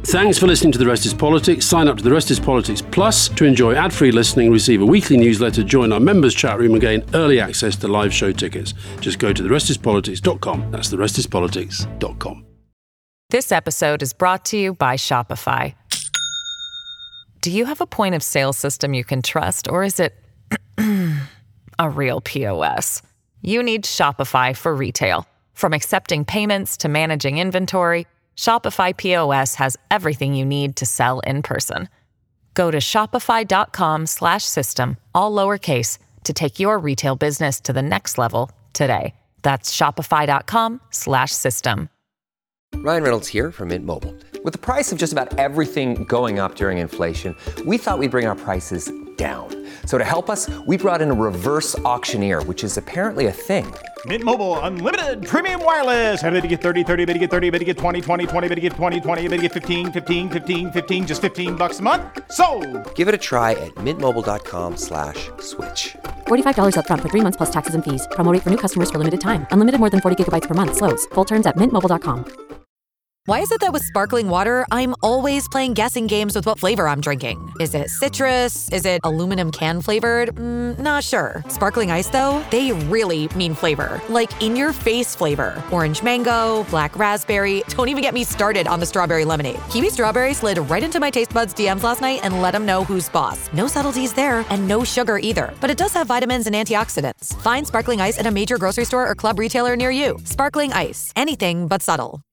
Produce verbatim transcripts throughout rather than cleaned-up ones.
Thanks for listening to The Rest is Politics. Sign up to The Rest is Politics Plus to enjoy ad-free listening, receive a weekly newsletter, join our members' chat room and gain early access to live show tickets. Just go to the rest is politics dot com. That's the rest is politics dot com. This episode is brought to you by Shopify. Do you have a point of sale system you can trust, or is it a real P O S? You need Shopify for retail. From accepting payments to managing inventory, Shopify P O S has everything you need to sell in person. Go to shopify.com slash system, all lowercase, to take your retail business to the next level today. That's shopify.com slash system. Ryan Reynolds here from Mint Mobile. With the price of just about everything going up during inflation, we thought we'd bring our prices down. So to help us, we brought in a reverse auctioneer, which is apparently a thing. Mint Mobile Unlimited Premium Wireless. How to get thirty, thirty, how to get thirty, how to get twenty, twenty, twenty, how to get twenty, twenty, how to get fifteen, fifteen, fifteen, fifteen, just fifteen bucks a month? Sold! Give it a try at mintmobile.com slash switch. forty-five dollars up front for three months plus taxes and fees. Promo rate for new customers for limited time. Unlimited more than forty gigabytes per month. Slows full terms at mint mobile dot com. Why is it that with sparkling water, I'm always playing guessing games with what flavor I'm drinking? Is it citrus? Is it aluminum can flavored? Mm, not sure. Sparkling ice, though, they really mean flavor. Like in-your-face flavor. Orange mango, black raspberry. Don't even get me started on the strawberry lemonade. Kiwi Strawberry slid right into my taste buds D Ms last night and let them know who's boss. No subtleties there, and no sugar either. But it does have vitamins and antioxidants. Find sparkling ice at a major grocery store or club retailer near you. Sparkling ice. Anything but subtle.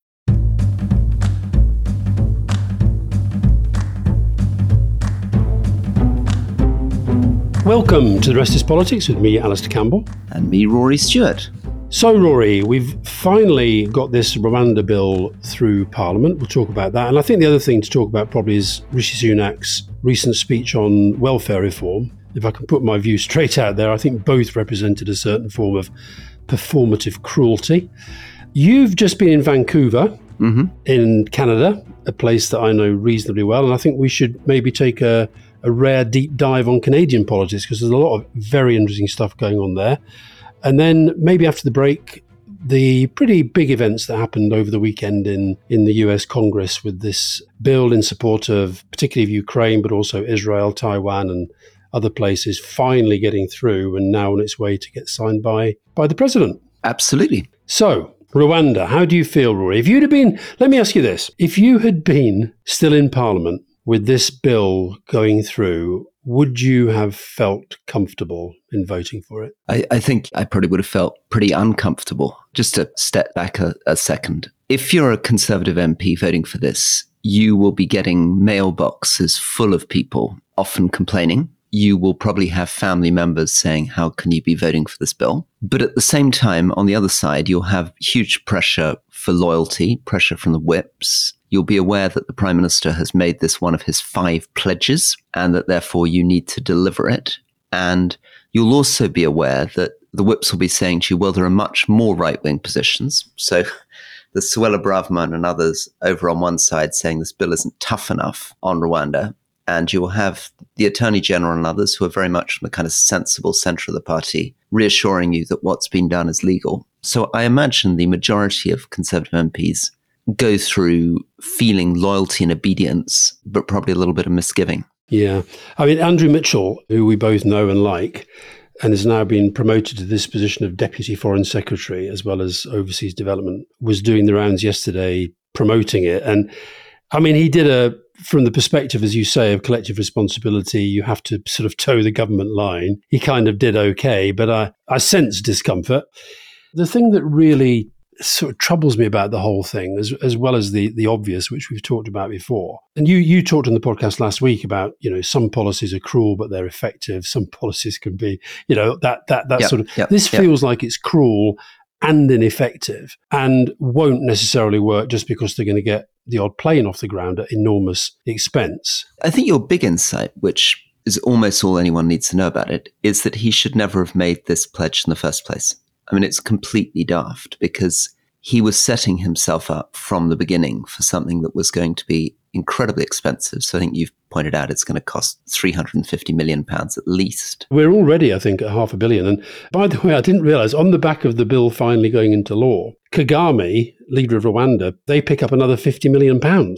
Welcome to The Rest is Politics with me, Alistair Campbell. And me, Rory Stewart. So, Rory, we've finally got this Rwanda bill through Parliament. We'll talk about that. And I think the other thing to talk about probably is Rishi Sunak's recent speech on welfare reform. If I can put my view straight out there, I think both represented a certain form of performative cruelty. You've just been in Vancouver, mm-hmm. in Canada, a place that I know reasonably well. And I think we should maybe take a a rare deep dive on Canadian politics, because there's a lot of very interesting stuff going on there. And then maybe after the break, the pretty big events that happened over the weekend in, in the U S Congress with this bill in support of particularly of Ukraine, but also Israel, Taiwan and other places finally getting through and now on its way to get signed by, by the president. Absolutely. So, Rwanda, how do you feel, Rory? If you'd have been, let me ask you this, if you had been still in Parliament with this bill going through, would you have felt comfortable in voting for it? I, I think I probably would have felt pretty uncomfortable. Just to step back a, a second. If you're a Conservative M P voting for this, you will be getting mailboxes full of people, often complaining. You will probably have family members saying, how can you be voting for this bill? But at the same time, on the other side, you'll have huge pressure for loyalty, pressure from the whips. You'll be aware that the Prime Minister has made this one of his five pledges and that therefore you need to deliver it. And you'll also be aware that the whips will be saying to you, well, there are much more right-wing positions. So the Suella Braverman and others over on one side saying this bill isn't tough enough on Rwanda. And you will have the Attorney General and others who are very much from the kind of sensible centre of the party reassuring you that what's been done is legal. So I imagine the majority of Conservative M Ps go through feeling loyalty and obedience, but probably a little bit of misgiving. Yeah. I mean, Andrew Mitchell, who we both know and like, and has now been promoted to this position of Deputy Foreign Secretary as well as Overseas Development, was doing the rounds yesterday promoting it. And I mean, he did a, from the perspective, as you say, of collective responsibility, you have to sort of toe the government line. He kind of did okay, but I, I sense discomfort. The thing that really sort of troubles me about the whole thing, as as well as the the obvious, which we've talked about before. And you you talked on the podcast last week about, you know, some policies are cruel, but they're effective. Some policies can be, you know, that that that yep, sort of, yep, this yep. feels like it's cruel and ineffective and won't necessarily work just because they're going to get the odd plane off the ground at enormous expense. I think your big insight, which is almost all anyone needs to know about it, is that he should never have made this pledge in the first place. I mean, it's completely daft because he was setting himself up from the beginning for something that was going to be incredibly expensive. So I think you've pointed out it's going to cost three hundred fifty million pounds at least. We're already, I think, at half a billion. And by the way, I didn't realise, on the back of the bill finally going into law, Kagame, leader of Rwanda, they pick up another fifty million pounds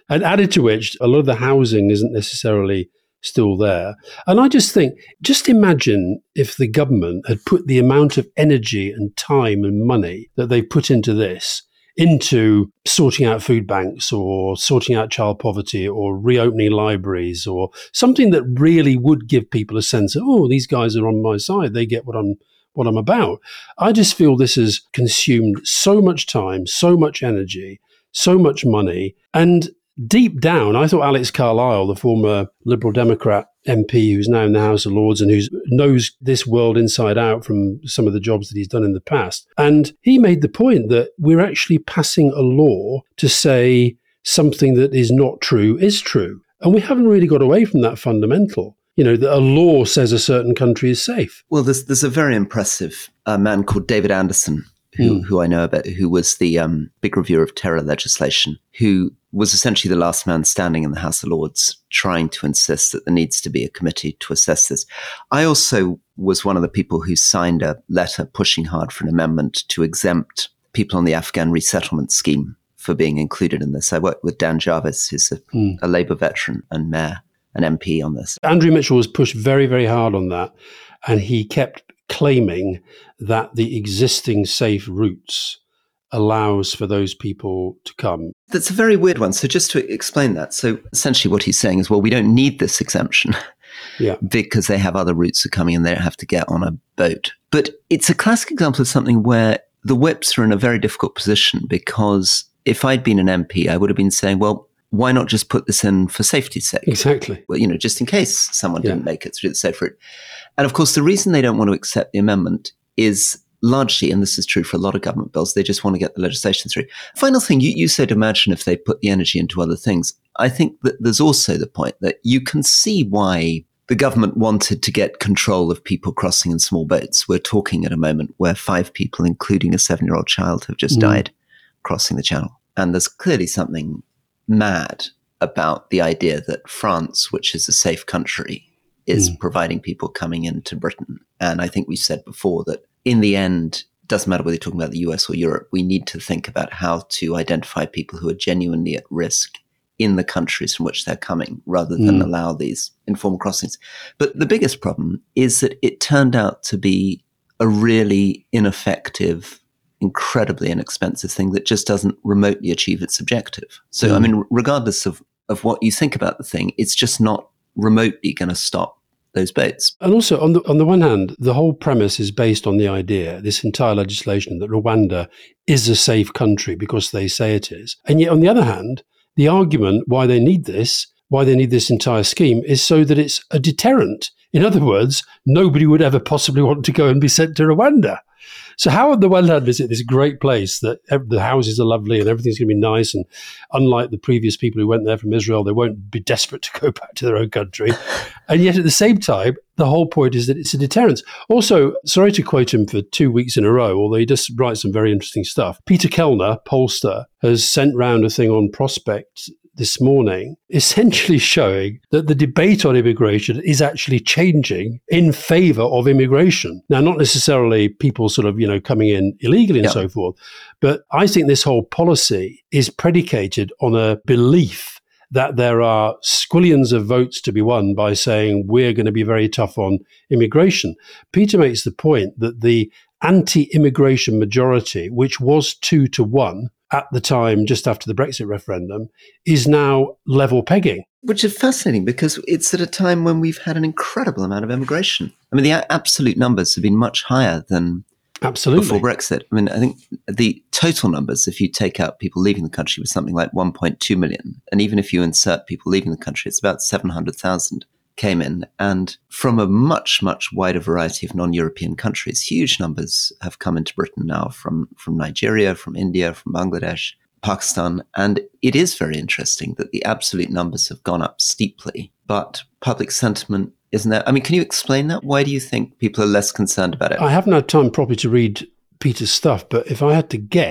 And added to which, a lot of the housing isn't necessarily still there. And I just think, just imagine if the government had put the amount of energy and time and money that they put into this, into sorting out food banks or sorting out child poverty or reopening libraries or something that really would give people a sense of, oh, these guys are on my side. They get what I'm what I'm about. I just feel this has consumed so much time, so much energy, so much money. And deep down, I thought Alex Carlile, the former Liberal Democrat M P who's now in the House of Lords and who knows this world inside out from some of the jobs that he's done in the past, and he made the point that we're actually passing a law to say something that is not true is true. And we haven't really got away from that fundamental. You know, that a law says a certain country is safe. Well, there's there's a very impressive uh, man called David Anderson, who, mm. who I know about, who was the um, big reviewer of terror legislation, who was essentially the last man standing in the House of Lords trying to insist that there needs to be a committee to assess this. I also was one of the people who signed a letter pushing hard for an amendment to exempt people on the Afghan resettlement scheme for being included in this. I worked with Dan Jarvis, who's a, mm. a Labour veteran and mayor, an M P on this. Andrew Mitchell was pushed very, very hard on that, and he kept claiming that the existing safe routes allows for those people to come. That's a very weird one. So just to explain that, so essentially what he's saying is, well, we don't need this exemption yeah. because they have other routes of coming and they don't have to get on a boat. But it's a classic example of something where the whips are in a very difficult position, because if I'd been an M P, I would have been saying, well, why not just put this in for safety's sake? Exactly. Well, you know, just in case someone yeah. didn't make it through the safe route. And of course, the reason they don't want to accept the amendment is largely, and this is true for a lot of government bills, they just want to get the legislation through. Final thing, you, you said imagine if they put the energy into other things. I think that there's also the point that you can see why the government wanted to get control of people crossing in small boats. We're talking at a moment where five people, including a seven-year-old child, have just mm. died crossing the channel. And there's clearly something mad about the idea that France, which is a safe country, is mm. providing people coming into Britain. And I think we've said before that in the end, it doesn't matter whether you're talking about the U S or Europe, we need to think about how to identify people who are genuinely at risk in the countries from which they're coming, rather than mm. allow these informal crossings. But the biggest problem is that it turned out to be a really ineffective, incredibly inexpensive thing that just doesn't remotely achieve its objective. So, mm. I mean, regardless of, of what you think about the thing, it's just not remotely going to stop those boats. And also, on the on the one hand, the whole premise is based on the idea, this entire legislation, that Rwanda is a safe country because they say it is. And yet, on the other hand, the argument why they need this, why they need this entire scheme, is so that it's a deterrent. In other words, nobody would ever possibly want to go and be sent to Rwanda. So how on the one hand is it this great place that the houses are lovely and everything's going to be nice, and unlike the previous people who went there from Israel, they won't be desperate to go back to their own country. And yet at the same time, the whole point is that it's a deterrent. Also, sorry to quote him for two weeks in a row, although he does write some very interesting stuff. Peter Kellner, pollster, has sent round a thing on Prospect this morning, essentially showing that the debate on immigration is actually changing in favor of immigration. Now, not necessarily people sort of, you know, coming in illegally and yeah. so forth, but I think this whole policy is predicated on a belief that there are squillions of votes to be won by saying we're going to be very tough on immigration. Peter makes the point that the anti-immigration majority, which was two to one, at the time, just after the Brexit referendum, is now level pegging. Which is fascinating because it's at a time when we've had an incredible amount of immigration. I mean, the a- absolute numbers have been much higher than Absolutely. before Brexit. I mean, I think the total numbers, if you take out people leaving the country, was something like one point two million. And even if you insert people leaving the country, it's about seven hundred thousand came in. And from a much, much wider variety of non-European countries, huge numbers have come into Britain now from, from Nigeria, from India, from Bangladesh, Pakistan. And it is very interesting that the absolute numbers have gone up steeply, but public sentiment isn't there. I mean, can you explain that? Why do you think people are less concerned about it? I haven't had time properly to read Peter's stuff, but if I had to guess,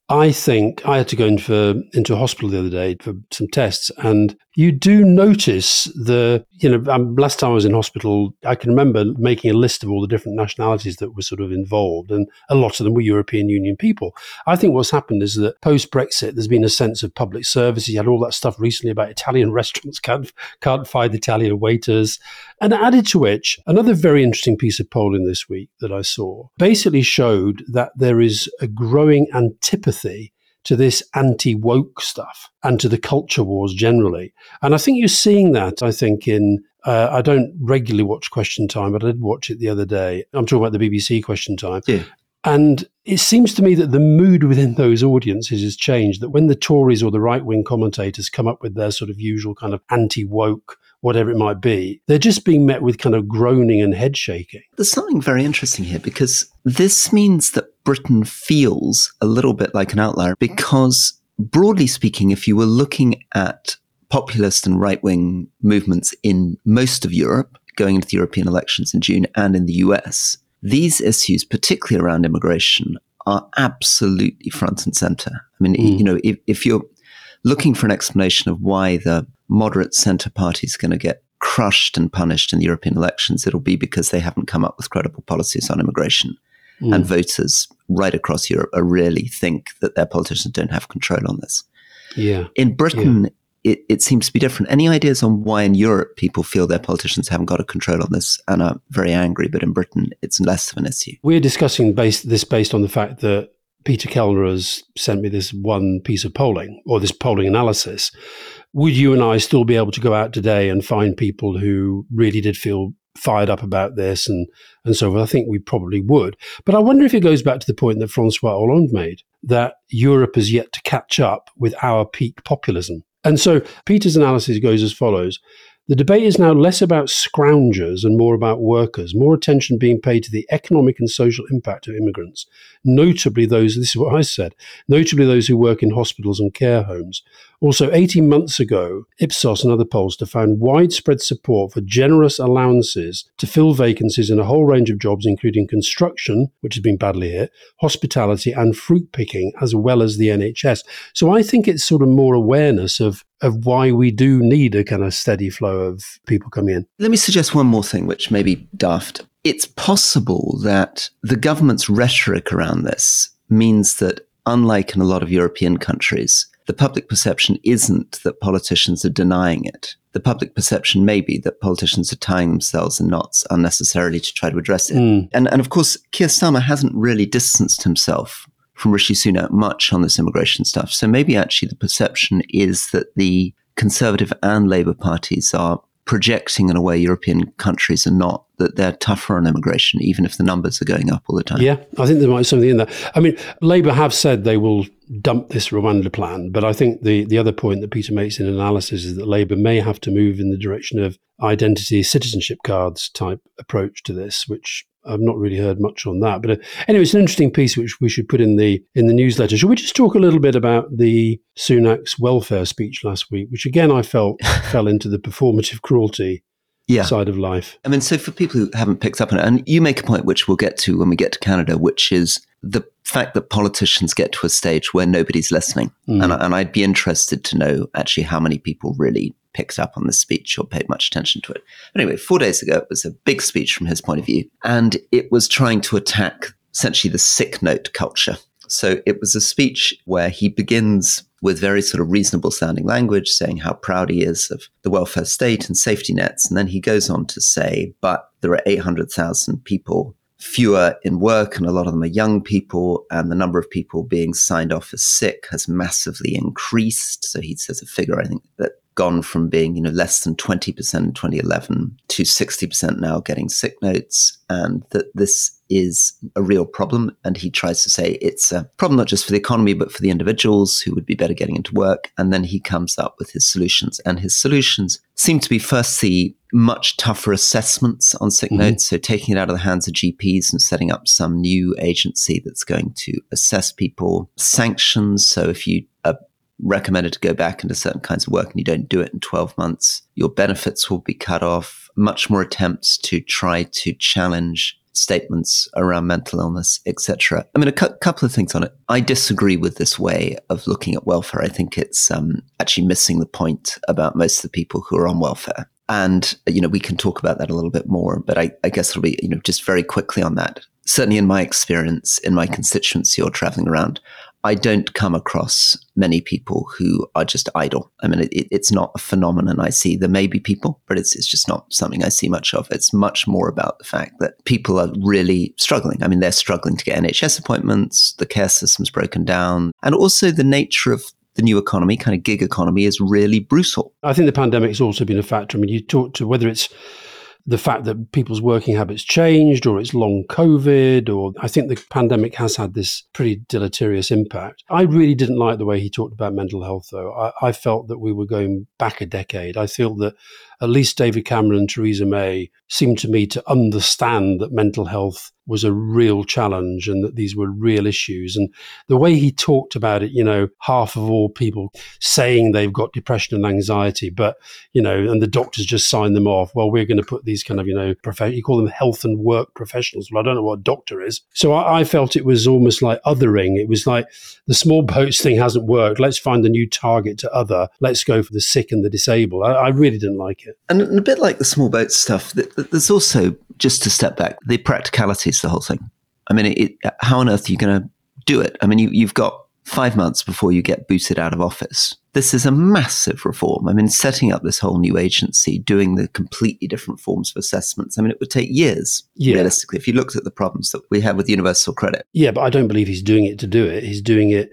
I think I had to go in for, into a hospital the other day for some tests, and you do notice the, you know, um, last time I was in hospital, I can remember making a list of all the different nationalities that were sort of involved, and a lot of them were European Union people. I think what's happened is that post-Brexit, there's been a sense of public service. You had all that stuff recently about Italian restaurants can't, can't find Italian waiters. And added to which, another very interesting piece of polling this week that I saw basically showed that there is a growing antipathy to this anti-woke stuff and to the culture wars generally. And I think you're seeing that, I think, in, uh, I don't regularly watch Question Time, but I did watch it the other day. I'm talking about the B B C Question Time. Yeah. And it seems to me that the mood within those audiences has changed, that when the Tories or the right-wing commentators come up with their sort of usual kind of anti-woke, whatever it might be, they're just being met with kind of groaning and head shaking. There's something very interesting here, because this means that Britain feels a little bit like an outlier, because broadly speaking, if you were looking at populist and right-wing movements in most of Europe going into the European elections in June and in the U S, these issues, particularly around immigration, are absolutely front and center. I mean, mm. you know, if, if you're looking for an explanation of why the moderate center party is going to get crushed and punished in the European elections, it'll be because they haven't come up with credible policies on immigration. Mm. And voters right across Europe really think that their politicians don't have control on this. Yeah. In Britain, yeah. It, it seems to be different. Any ideas on why in Europe people feel their politicians haven't got a control on this and are very angry, but in Britain it's less of an issue? We're discussing based, this based on the fact that Peter Kellner has sent me this one piece of polling, or this polling analysis. Would you and I still be able to go out today and find people who really did feel fired up about this and, and so forth? I think we probably would. But I wonder if it goes back to the point that Francois Hollande made, that Europe has yet to catch up with our peak populism. And so Peter's analysis goes as follows. The debate is now less about scroungers and more about workers, more attention being paid to the economic and social impact of immigrants, notably those, this is what I said, notably those who work in hospitals and care homes. Also, eighteen months ago, Ipsos and other pollsters found widespread support for generous allowances to fill vacancies in a whole range of jobs, including construction, which has been badly hit, hospitality and fruit picking, as well as the N H S. So I think it's sort of more awareness of of why we do need a kind of steady flow of people coming in. Let me suggest one more thing, which may be daft. It's possible that the government's rhetoric around this means that, unlike in a lot of European countries, the public perception isn't that politicians are denying it. The public perception may be that politicians are tying themselves in knots unnecessarily to try to address it. Mm. And, and of course, Keir Starmer hasn't really distanced himself from Rishi Sunak much on this immigration stuff. So maybe actually the perception is that the Conservative and Labour parties are projecting in a way European countries are not, that they're tougher on immigration, even if the numbers are going up all the time. Yeah, I think there might be something in that. I mean, Labour have said they will dump this Rwanda plan, but I think the, the other point that Peter makes in analysis is that Labour may have to move in the direction of identity citizenship cards type approach to this, which I've not really heard much on that. But uh, anyway, it's an interesting piece which we should put in the in the newsletter. Should we just talk a little bit about the Sunak's welfare speech last week, which again I felt fell into the performative cruelty yeah. side of life? I mean, so for people who haven't picked up on it, and you make a point which we'll get to when we get to Canada, which is the fact that politicians get to a stage where nobody's listening. Mm. And, and I'd be interested to know actually how many people really picked up on this speech or paid much attention to it. Anyway, four days ago, it was a big speech from his point of view, and it was trying to attack essentially the sick note culture. So it was a speech where he begins with very sort of reasonable sounding language, saying how proud he is of the welfare state and safety nets. And then he goes on to say, but there are eight hundred thousand people fewer in work, and a lot of them are young people, and the number of people being signed off as sick has massively increased. So he says a figure, I think, that gone from being, you know, less than twenty percent in twenty eleven to sixty percent now getting sick notes, and that this is a real problem. And he tries to say it's a problem not just for the economy, but for the individuals who would be better getting into work. And then he comes up with his solutions. And his solutions seem to be firstly much tougher assessments on sick mm-hmm. notes. So taking it out of the hands of G Ps and setting up some new agency that's going to assess people. Sanctions. So if you are recommended to go back into certain kinds of work and you don't do it in twelve months, your benefits will be cut off. Much more attempts to try to challenge statements around mental illness, et cetera. I mean, a cu- couple of things on it. I disagree with this way of looking at welfare. I think it's um, actually missing the point about most of the people who are on welfare. And, you know, we can talk about that a little bit more, but I, I guess it'll be, you know, just very quickly on that. Certainly in my experience, in my constituency or traveling around, I don't come across many people who are just idle. I mean, it, it's not a phenomenon I see. There may be people, but it's it's just not something I see much of. It's much more about the fact that people are really struggling. I mean, they're struggling to get N H S appointments, the care system's broken down, and also the nature of the new economy, kind of gig economy, is really brutal. I think the pandemic's also been a factor. I mean, you talk to whether it's the fact that people's working habits changed or it's long COVID, or I think the pandemic has had this pretty deleterious impact. I really didn't like the way he talked about mental health, though. I, I felt that we were going back a decade. I feel that at least David Cameron and Theresa May seemed to me to understand that mental health was a real challenge and that these were real issues. And the way he talked about it, you know, half of all people saying they've got depression and anxiety, but, you know, and the doctors just sign them off. Well, we're going to put these kind of, you know, prof- you call them health and work professionals. Well, I don't know what a doctor is. So I, I felt it was almost like othering. It was like the small boats thing hasn't worked. Let's find a new target to other. Let's go for the sick and the disabled. I, I really didn't like it. And a bit like the small boat stuff, there's also, just to step back, the practicalities of the whole thing. I mean, it, how on earth are you going to do it? I mean, you, you've got five months before you get booted out of office. This is a massive reform. I mean, setting up this whole new agency, doing the completely different forms of assessments. I mean, it would take years, yeah. realistically, if you looked at the problems that we have with universal credit. Yeah, but I don't believe he's doing it to do it. He's doing it,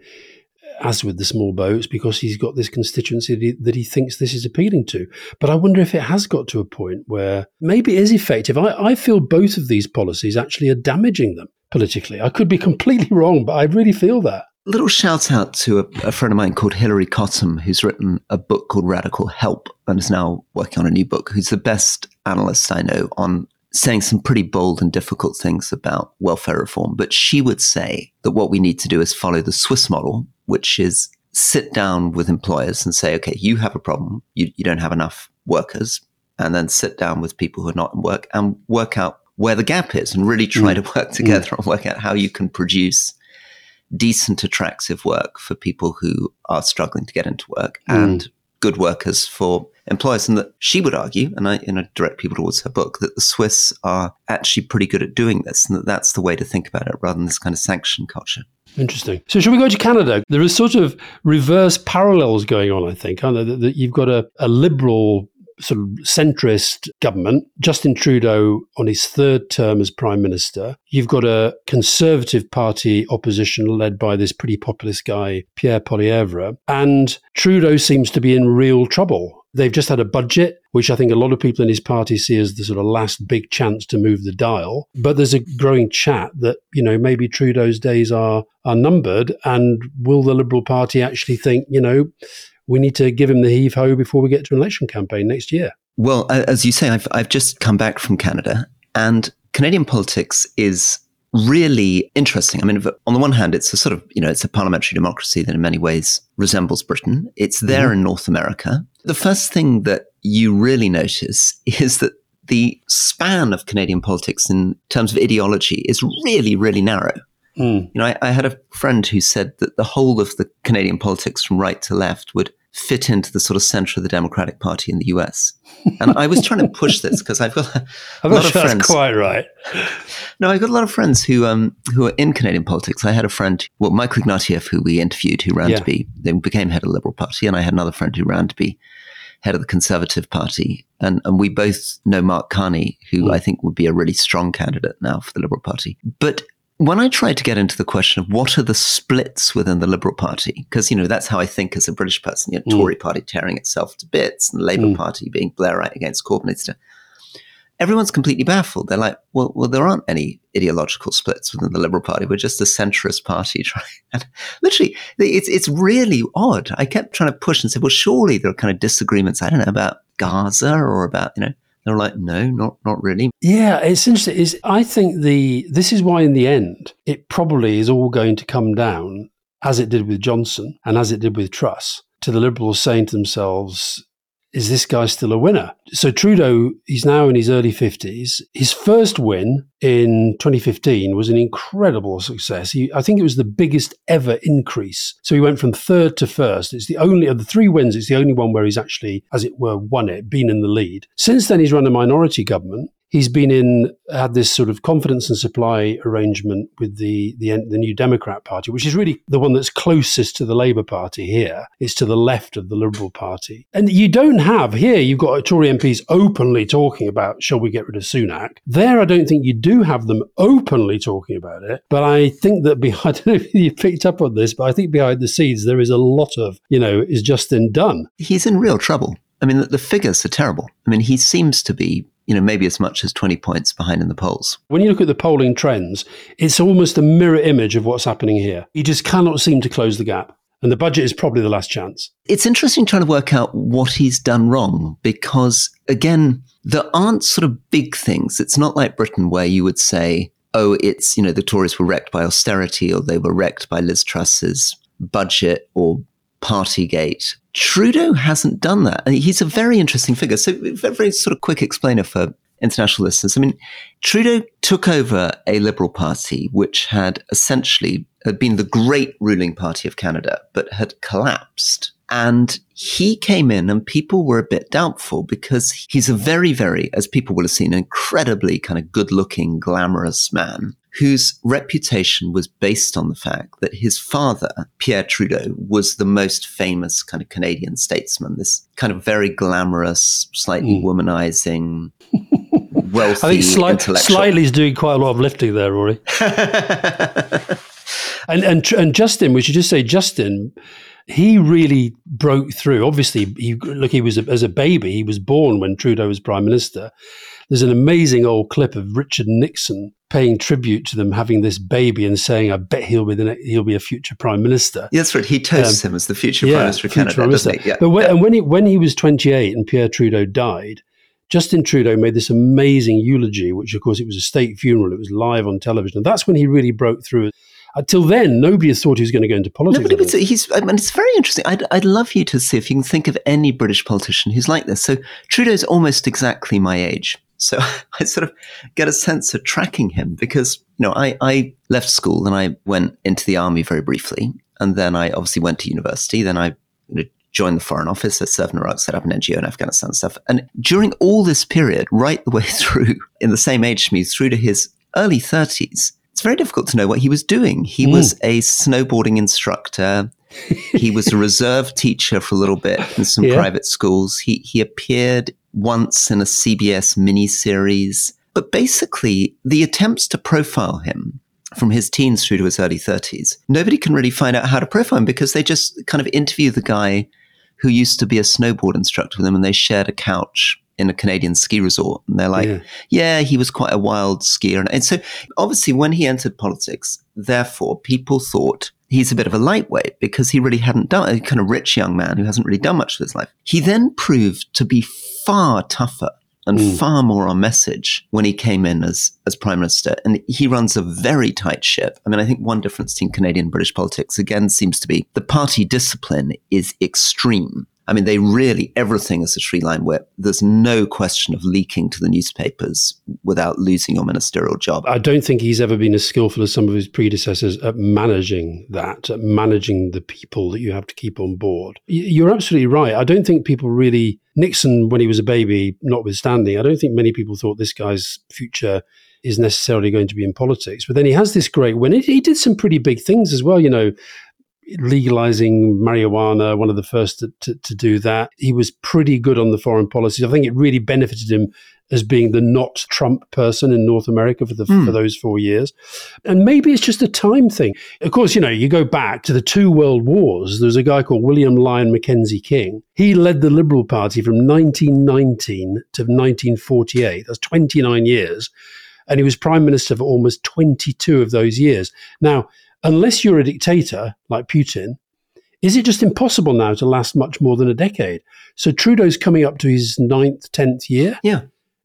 as with the small boats, because he's got this constituency that he, that he thinks this is appealing to. But I wonder if it has got to a point where maybe it is effective. I, I feel both of these policies actually are damaging them politically. I could be completely wrong, but I really feel that. Little shout out to a, a friend of mine called Hilary Cottam, who's written a book called Radical Help and is now working on a new book, who's the best analyst I know on saying some pretty bold and difficult things about welfare reform. But she would say that what we need to do is follow the Swiss model, which is sit down with employers and say, okay, you have a problem. You, you don't have enough workers. And then sit down with people who are not in work and work out where the gap is and really try mm. to work together mm. and work out how you can produce decent, attractive work for people who are struggling to get into work mm. and good workers for employers. And that she would argue, and I you know, direct people towards her book, that the Swiss are actually pretty good at doing this and that that's the way to think about it rather than this kind of sanction culture. Interesting. So shall we go to Canada? There are sort of reverse parallels going on, I think. Aren't there? That you've got a, a liberal sort of centrist government, Justin Trudeau on his third term as Prime Minister. You've got a Conservative Party opposition led by this pretty populist guy, Pierre Poilievre. And Trudeau seems to be in real trouble. They've just had a budget, which I think a lot of people in his party see as the sort of last big chance to move the dial. But there's a growing chat that, you know, maybe Trudeau's days are, are numbered. And will the Liberal Party actually think, you know, we need to give him the heave-ho before we get to an election campaign next year? Well, as you say, I've, I've just come back from Canada, and Canadian politics is really interesting. I mean, on the one hand, it's a sort of, you know, it's a parliamentary democracy that in many ways resembles Britain. It's there mm-hmm. in North America. The first thing that you really notice is that the span of Canadian politics in terms of ideology is really, really narrow. Mm. You know, I, I had a friend who said that the whole of the Canadian politics from right to left would fit into the sort of center of the Democratic Party in the U S. And I was trying to push this because I've got a I'm lot not of sure friends. That's quite right. No, I've got a lot of friends who um who are in Canadian politics. I had a friend, well, Michael Ignatieff, who we interviewed, who ran yeah. to be, then became head of the Liberal Party, and I had another friend who ran to be head of the Conservative Party. And and we both know Mark Carney, who mm. I think would be a really strong candidate now for the Liberal Party. But when I tried to get into the question of what are the splits within the Liberal Party, because, you know, that's how I think as a British person, you know, mm. Tory party tearing itself to bits and the Labour mm. Party being Blairite against Corbyn, et cetera. Everyone's completely baffled. They're like, well, well, there aren't any ideological splits within the Liberal Party. We're just a centrist party. Trying, and literally, it's it's really odd. I kept trying to push and say, well, surely there are kind of disagreements, I don't know, about Gaza or about, you know, they're like, no, not not really. Yeah, it's interesting. Is I think the this is why in the end it probably is all going to come down, as it did with Johnson and as it did with Truss, to the Liberals saying to themselves, is this guy still a winner? So Trudeau, he's now in his early fifties. His first win in twenty fifteen was an incredible success. He, I think it was the biggest ever increase. So he went from third to first. It's the only of the three wins, it's the only one where he's actually, as it were, won it, been in the lead. Since then, he's run a minority government. He's been in, had this sort of confidence and supply arrangement with the, the the New Democrat Party, which is really the one that's closest to the Labour Party here. It's to the left of the Liberal Party. And you don't have, here you've got Tory M Ps openly talking about, shall we get rid of Sunak? There, I don't think you do have them openly talking about it. But I think that behind, I don't know if you picked up on this, but I think behind the scenes, there is a lot of, you know, is Justin done? He's in real trouble. I mean, the, the figures are terrible. I mean, he seems to be, you know, maybe as much as twenty points behind in the polls. When you look at the polling trends, it's almost a mirror image of what's happening here. He just cannot seem to close the gap. And the budget is probably the last chance. It's interesting trying to work out what he's done wrong because, again, there aren't sort of big things. It's not like Britain where you would say, oh, it's, you know, the Tories were wrecked by austerity or they were wrecked by Liz Truss's budget or Partygate. Trudeau hasn't done that. And he's a very interesting figure. So very, very sort of quick explainer for international listeners. I mean, Trudeau took over a Liberal Party which had essentially had been the great ruling party of Canada, but had collapsed. And he came in and people were a bit doubtful because he's a very, very, as people will have seen, incredibly kind of good-looking, glamorous man whose reputation was based on the fact that his father, Pierre Trudeau, was the most famous kind of Canadian statesman, this kind of very glamorous, slightly mm. womanizing, wealthy, I think sli- intellectual. Slightly's doing quite a lot of lifting there, Rory. and, and and Justin, we should just say Justin, he really broke through. Obviously, he, look, he was a, as a baby, he was born when Trudeau was Prime Minister. There's an amazing old clip of Richard Nixon paying tribute to them having this baby and saying, I bet he'll be the ne- he'll be a future Prime Minister. Yes, right. He toasts um, him as the future yeah, Prime Minister of Canada, doesn't he? Yeah. But when, yeah. and when he, when he was twenty-eight and Pierre Trudeau died, Justin Trudeau made this amazing eulogy, which, of course, it was a state funeral. It was live on television. And that's when he really broke through. Until then, nobody had thought he was going to go into politics. No, but it's, he's, I mean, it's very interesting. I'd, I'd love you to see if you can think of any British politician who's like this. So Trudeau's almost exactly my age. So I sort of get a sense of tracking him because, you know, I, I left school and I went into the army very briefly. And then I obviously went to university. Then I you know, joined the Foreign Office. I served in Iraq, set up an N G O in Afghanistan and stuff. And during all this period, right the way through, in the same age as me, through to his early thirties, it's very difficult to know what he was doing. He mm. was a snowboarding instructor. He was a reserve teacher for a little bit in some yeah. private schools. He he appeared once in a C B S miniseries. But basically, the attempts to profile him from his teens through to his early thirties, nobody can really find out how to profile him because they just kind of interview the guy who used to be a snowboard instructor with him and they shared a couch in a Canadian ski resort. And they're like, yeah, yeah he was quite a wild skier. And, and so obviously when he entered politics, therefore people thought he's a bit of a lightweight because he really hadn't done, a kind of rich young man who hasn't really done much with his life. He then proved to be far tougher and mm. far more on message when he came in as, as Prime Minister. And he runs a very tight ship. I mean, I think one difference between Canadian and British politics, again, seems to be the party discipline is extreme. I mean, they really, everything is a tree line whip. There's no question of leaking to the newspapers without losing your ministerial job. I don't think he's ever been as skillful as some of his predecessors at managing that, at managing the people that you have to keep on board. You're absolutely right. I don't think people really, Nixon, when he was a baby, notwithstanding, I don't think many people thought this guy's future is necessarily going to be in politics. But then he has this great win. He did some pretty big things as well, you know, legalizing marijuana, one of the first to, to, to do that. He was pretty good on the foreign policies. I think it really benefited him as being the not Trump person in North America for the mm. for those four years. And maybe it's just a time thing. Of course, you know, you go back to the two world wars. There was a guy called William Lyon Mackenzie King. He led the Liberal Party from nineteen nineteen to nineteen forty-eight. That's twenty-nine years. And he was prime minister for almost twenty-two of those years. Now, unless you're a dictator like Putin, is it just impossible now to last much more than a decade? So Trudeau's coming up to his ninth, tenth year. Yeah.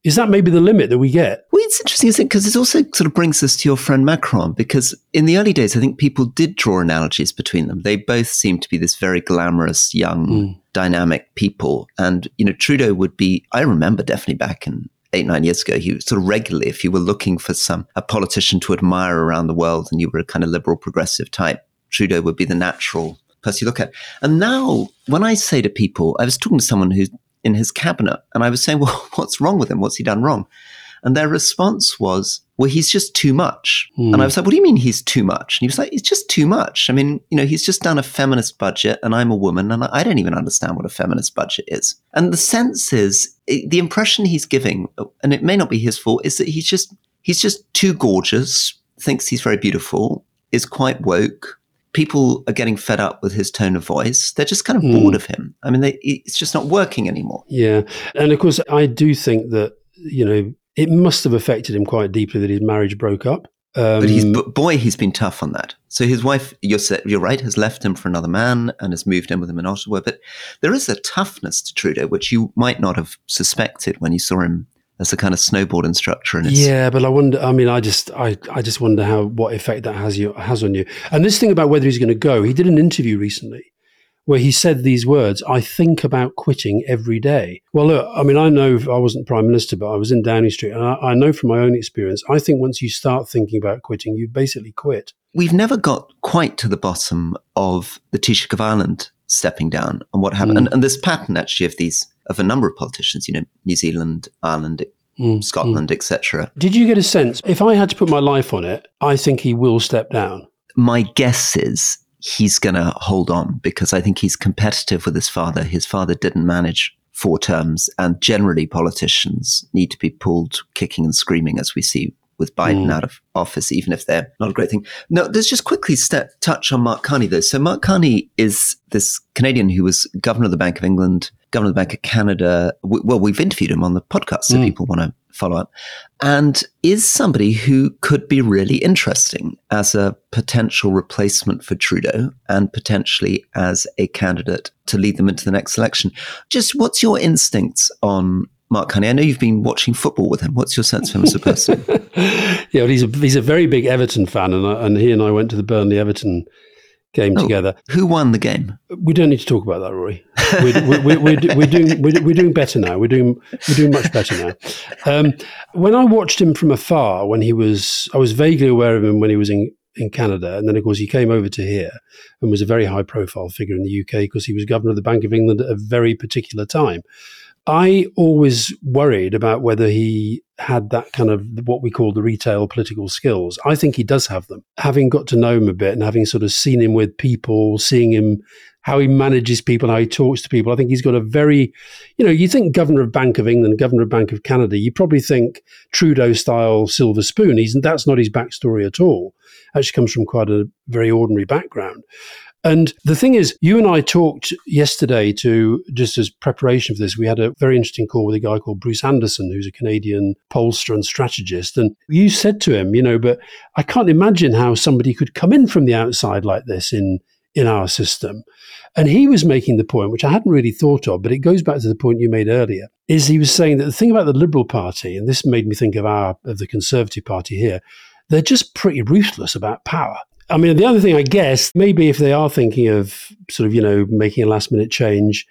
Is that maybe the limit that we get? Well, it's interesting, isn't it? Because it also sort of brings us to your friend Macron, because in the early days, I think people did draw analogies between them. They both seemed to be this very glamorous, young, mm. dynamic people. And, you know, Trudeau would be, I remember definitely back in eight, nine years ago, he was sort of regularly, if you were looking for some, a politician to admire around the world and you were a kind of liberal progressive type, Trudeau would be the natural person you look at. And now when I say to people, I was talking to someone who's in his cabinet and I was saying, well, what's wrong with him? What's he done wrong? And their response was, well, he's just too much. Mm. And I was like, what do you mean he's too much? And he was like, it's just too much. I mean, you know, he's just done a feminist budget and I'm a woman and I don't even understand what a feminist budget is. And the sense is, the impression he's giving, and it may not be his fault, is that he's just, he's just too gorgeous, thinks he's very beautiful, is quite woke. People are getting fed up with his tone of voice. They're just kind of mm. bored of him. I mean, they, it's just not working anymore. Yeah. And of course, I do think that, you know, it must have affected him quite deeply that his marriage broke up. Um, but he's, but boy, he's been tough on that. So his wife, you're, you're right, has left him for another man and has moved in with him in Ottawa. But there is a toughness to Trudeau, which you might not have suspected when you saw him as a kind of snowboard instructor. And yeah, but I wonder, I mean, I just I, I just wonder how what effect that has you has on you. And this thing about whether he's going to go, he did an interview recently where he said these words, I think about quitting every day. Well, look, I mean, I know I wasn't Prime Minister, but I was in Downing Street. And I, I know from my own experience, I think once you start thinking about quitting, you basically quit. We've never got quite to the bottom of the Taoiseach of Ireland stepping down and what happened. Mm. And, and this pattern actually of these, of a number of politicians, you know, New Zealand, Ireland, mm. Scotland, mm. et cetera. Did you get a sense, if I had to put my life on it, I think he will step down? My guess is he's going to hold on because I think he's competitive with his father. His father didn't manage four terms, and generally politicians need to be pulled kicking and screaming, as we see with Biden mm. out of office, even if they're not a great thing. No, let's just quickly step, touch on Mark Carney, though. So Mark Carney is this Canadian who was governor of the Bank of England, governor of the Bank of Canada. Well, we've interviewed him on the podcast, so mm. people want to follow up, and is somebody who could be really interesting as a potential replacement for Trudeau and potentially as a candidate to lead them into the next election. Just what's your instincts on Mark Carney? I know you've been watching football with him. What's your sense of him as a person? Yeah, well, he's a he's a very big Everton fan, and I, and he and I went to the Burnley Everton game oh, together. Who won the game? We don't need to talk about that, Rory. We're, we're, we're, we're doing we're, we're doing better now. We're doing we're doing much better now. Um, when I watched him from afar, when he was, I was vaguely aware of him when he was in, in Canada, and then of course he came over to here and was a very high profile figure in the U K because he was governor of the Bank of England at a very particular time. I always worried about whether he had that kind of what we call the retail political skills. I think he does have them. Having got to know him a bit and having sort of seen him with people, seeing him, how he manages people, how he talks to people, I think he's got a very, you know, you think governor of Bank of England, governor of Bank of Canada, you probably think Trudeau-style silver spoon. He's, that's not his backstory at all. Actually comes from quite a very ordinary background. And the thing is, you and I talked yesterday to, just as preparation for this, we had a very interesting call with a guy called Bruce Anderson, who's a Canadian pollster and strategist. And you said to him, you know, but I can't imagine how somebody could come in from the outside like this in, in our system. And he was making the point, which I hadn't really thought of, but it goes back to the point you made earlier, is he was saying that the thing about the Liberal Party, and this made me think of our, of the Conservative Party here, they're just pretty ruthless about power. I mean, the other thing, I guess, maybe if they are thinking of sort of, you know, making a last minute change,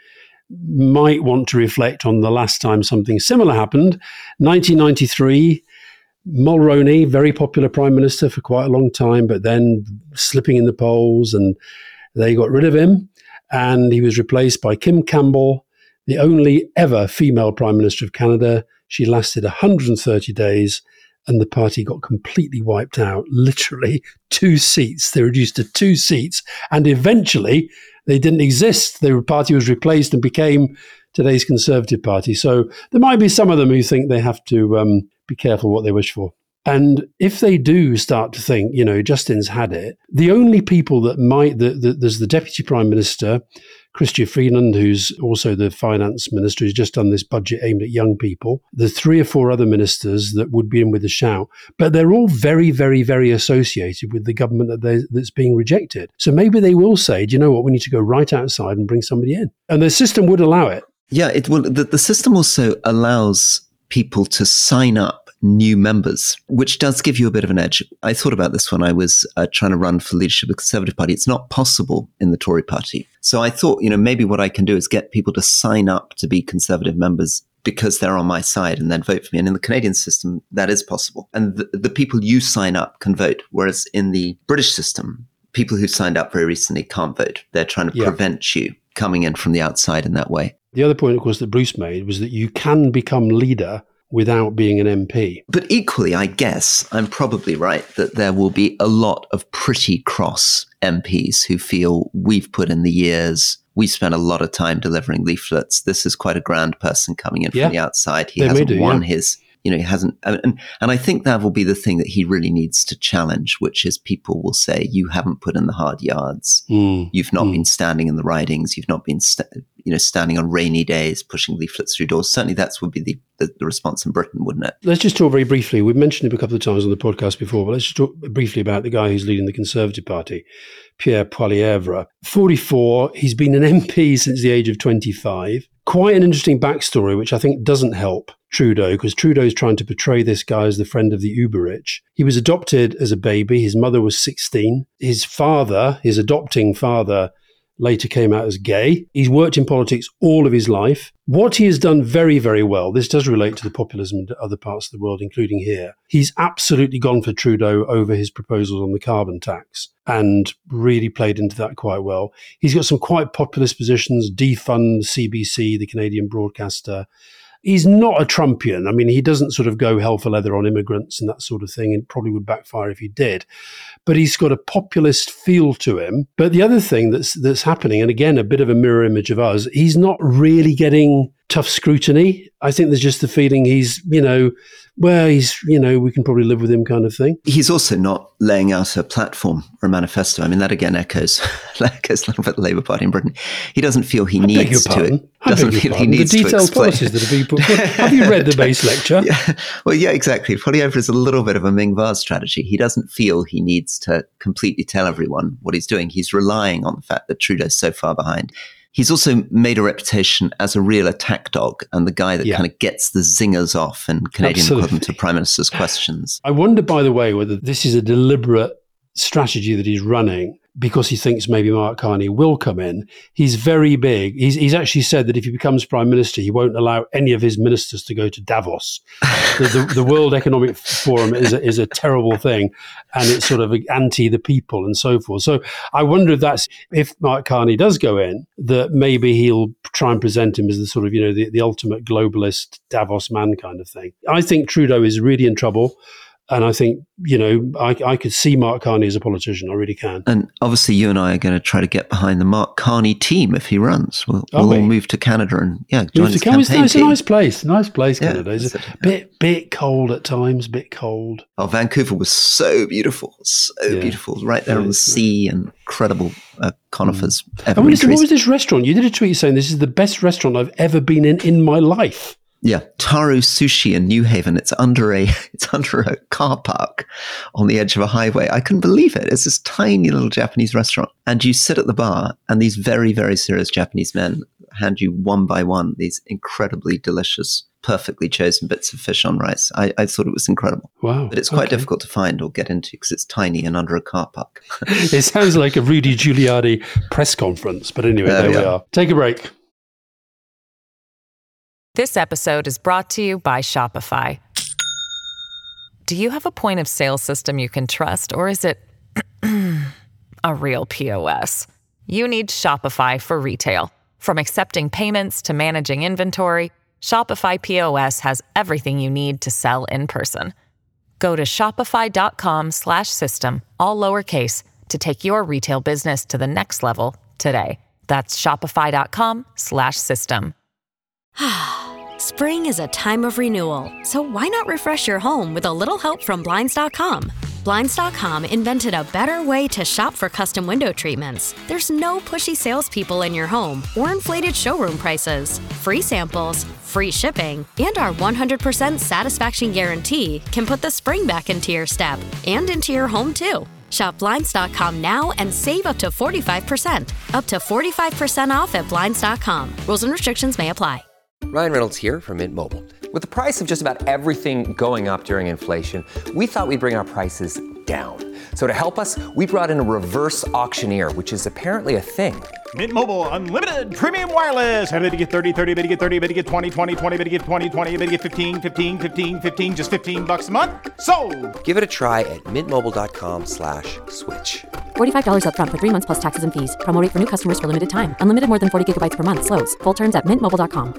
might want to reflect on the last time something similar happened. nineteen ninety-three, Mulroney, very popular prime minister for quite a long time, but then slipping in the polls, and they got rid of him. And he was replaced by Kim Campbell, the only ever female prime minister of Canada. She lasted one hundred thirty days. And the party got completely wiped out, literally two seats. They reduced to two seats. And eventually, they didn't exist. The party was replaced and became today's Conservative Party. So there might be some of them who think they have to um, be careful what they wish for. And if they do start to think, you know, Justin's had it, the only people that might, the, the, there's the Deputy Prime Minister, Chrystia Freeland, who's also the Finance Minister, who's just done this budget aimed at young people. There's three or four other ministers that would be in with a shout, but they're all very, very, very associated with the government that that's being rejected. So maybe they will say, do you know what, we need to go right outside and bring somebody in. And the system would allow it. Yeah, it will. The, the system also allows people to sign up new members, which does give you a bit of an edge. I thought about this when I was uh, trying to run for leadership of the Conservative Party. It's not possible in the Tory party. So I thought, you know, maybe what I can do is get people to sign up to be Conservative members because they're on my side and then vote for me. And in the Canadian system, that is possible. And the, the people you sign up can vote. Whereas in the British system, people who signed up very recently can't vote. They're trying to yeah. prevent you coming in from the outside in that way. The other point, of course, that Bruce made was that you can become leader without being an M P. But equally, I guess I'm probably right that there will be a lot of pretty cross M Ps who feel we've put in the years, we spent a lot of time delivering leaflets. This is quite a grand person coming in yeah. from the outside. He they hasn't do, won yeah. his, you know, he hasn't. And, and I think that will be the thing that he really needs to challenge, which is people will say, you haven't put in the hard yards. Mm. You've not mm. been standing in the ridings. You've not been, st- you know, standing on rainy days, pushing leaflets through doors. Certainly that's would be the, the, the response in Britain, wouldn't it? Let's just talk very briefly. We've mentioned him a couple of times on the podcast before, but let's just talk briefly about the guy who's leading the Conservative Party, Pierre Poilievre. forty-four, he's been an M P since the age of twenty-five. Quite an interesting backstory, which I think doesn't help Trudeau, because Trudeau is trying to portray this guy as the friend of the uber-rich. He was adopted as a baby. His mother was sixteen. His father, his adopting father, later came out as gay. He's worked in politics all of his life. What he has done very, very well, this does relate to the populism in other parts of the world, including here. He's absolutely gone for Trudeau over his proposals on the carbon tax and really played into that quite well. He's got some quite populist positions, defund C B C, the Canadian broadcaster. He's not a Trumpian. I mean, he doesn't sort of go hell for leather on immigrants and that sort of thing, and probably would backfire if he did. But he's got a populist feel to him. But the other thing that's that's happening, and again, a bit of a mirror image of us, he's not really getting tough scrutiny. I think there's just the feeling he's, you know, well, he's, you know, we can probably live with him kind of thing. He's also not laying out a platform or a manifesto. I mean, that again echoes, echoes a little bit the Labour Party in Britain. He doesn't feel he I needs to. Doesn't feel he needs the to detailed explain. policies that have been put. Have you read the base lecture? Yeah. Well, yeah, exactly. Poilievre is a little bit of a Ming Vaz strategy. He doesn't feel he needs to completely tell everyone what he's doing. He's relying on the fact that Trudeau's so far behind. He's also made a reputation as a real attack dog and the guy that yeah. kind of gets the zingers off in Canadian Absolutely. equivalent to Prime Minister's questions. I wonder, by the way, whether this is a deliberate strategy that he's running because he thinks maybe Mark Carney will come in. He's very big. He's, he's actually said that if he becomes Prime Minister, he won't allow any of his ministers to go to Davos. the, the, the World Economic Forum is a, is a terrible thing, and it's sort of anti the people and so forth. So I wonder if that's, if Mark Carney does go in, that maybe he'll try and present him as the sort of, you know, the, the ultimate globalist Davos man kind of thing. I think Trudeau is really in trouble. And I think, you know, I, I could see Mark Carney as a politician. I really can. And obviously you and I are going to try to get behind the Mark Carney team if he runs. We'll, Are we'll we? all move to Canada and, yeah, join Move his to Canada. campaign It's, it's a team. nice place. Nice place, Yeah, Canada. It's a it's a- bit, bit cold at times, bit cold. Oh, Vancouver was so beautiful. So Yeah. beautiful. Right there Yeah, on the it's great. sea and incredible uh, conifers. I evergreen mean, listen, what trees. was this restaurant? You did a tweet saying this is the best restaurant I've ever been in in my life. Yeah, Taru Sushi in New Haven. It's under a it's under a car park on the edge of a highway. I couldn't believe it. It's this tiny little Japanese restaurant, and you sit at the bar, and these very very serious Japanese men hand you one by one these incredibly delicious, perfectly chosen bits of fish on rice. I, I thought it was incredible. Wow. But it's quite okay. difficult to find or get into because it's tiny and under a car park. It sounds like a Rudy Giuliani press conference. But anyway, There there, we we are. are. Take a break. This episode is brought to you by Shopify. Do you have a point of sale system you can trust, or is it a real P O S? You need Shopify for retail. From accepting payments to managing inventory, Shopify P O S has everything you need to sell in person. Go to shopify.com slash system, all lowercase, to take your retail business to the next level today. That's shopify.com slash system. Spring is a time of renewal, so why not refresh your home with a little help from Blinds dot com? Blinds dot com invented a better way to shop for custom window treatments. There's no pushy salespeople in your home or inflated showroom prices. Free samples, free shipping, and our one hundred percent satisfaction guarantee can put the spring back into your step and into your home, too. Shop Blinds dot com now and save up to forty-five percent. Up to forty-five percent off at Blinds dot com. Rules and restrictions may apply. Ryan Reynolds here from Mint Mobile. With the price of just about everything going up during inflation, we thought we'd bring our prices down. So to help us, we brought in a reverse auctioneer, which is apparently a thing. Mint Mobile Unlimited Premium Wireless. How to get thirty, thirty, how to get thirty, how to get twenty, twenty, twenty, how to get twenty, twenty, how to get fifteen, fifteen, fifteen, fifteen, just fifteen bucks a month? Sold! Give it a try at mintmobile.com slash switch. forty-five dollars up front for three months plus taxes and fees. Promo rate for new customers for limited time. Unlimited more than forty gigabytes per month. Slows full terms at mint mobile dot com.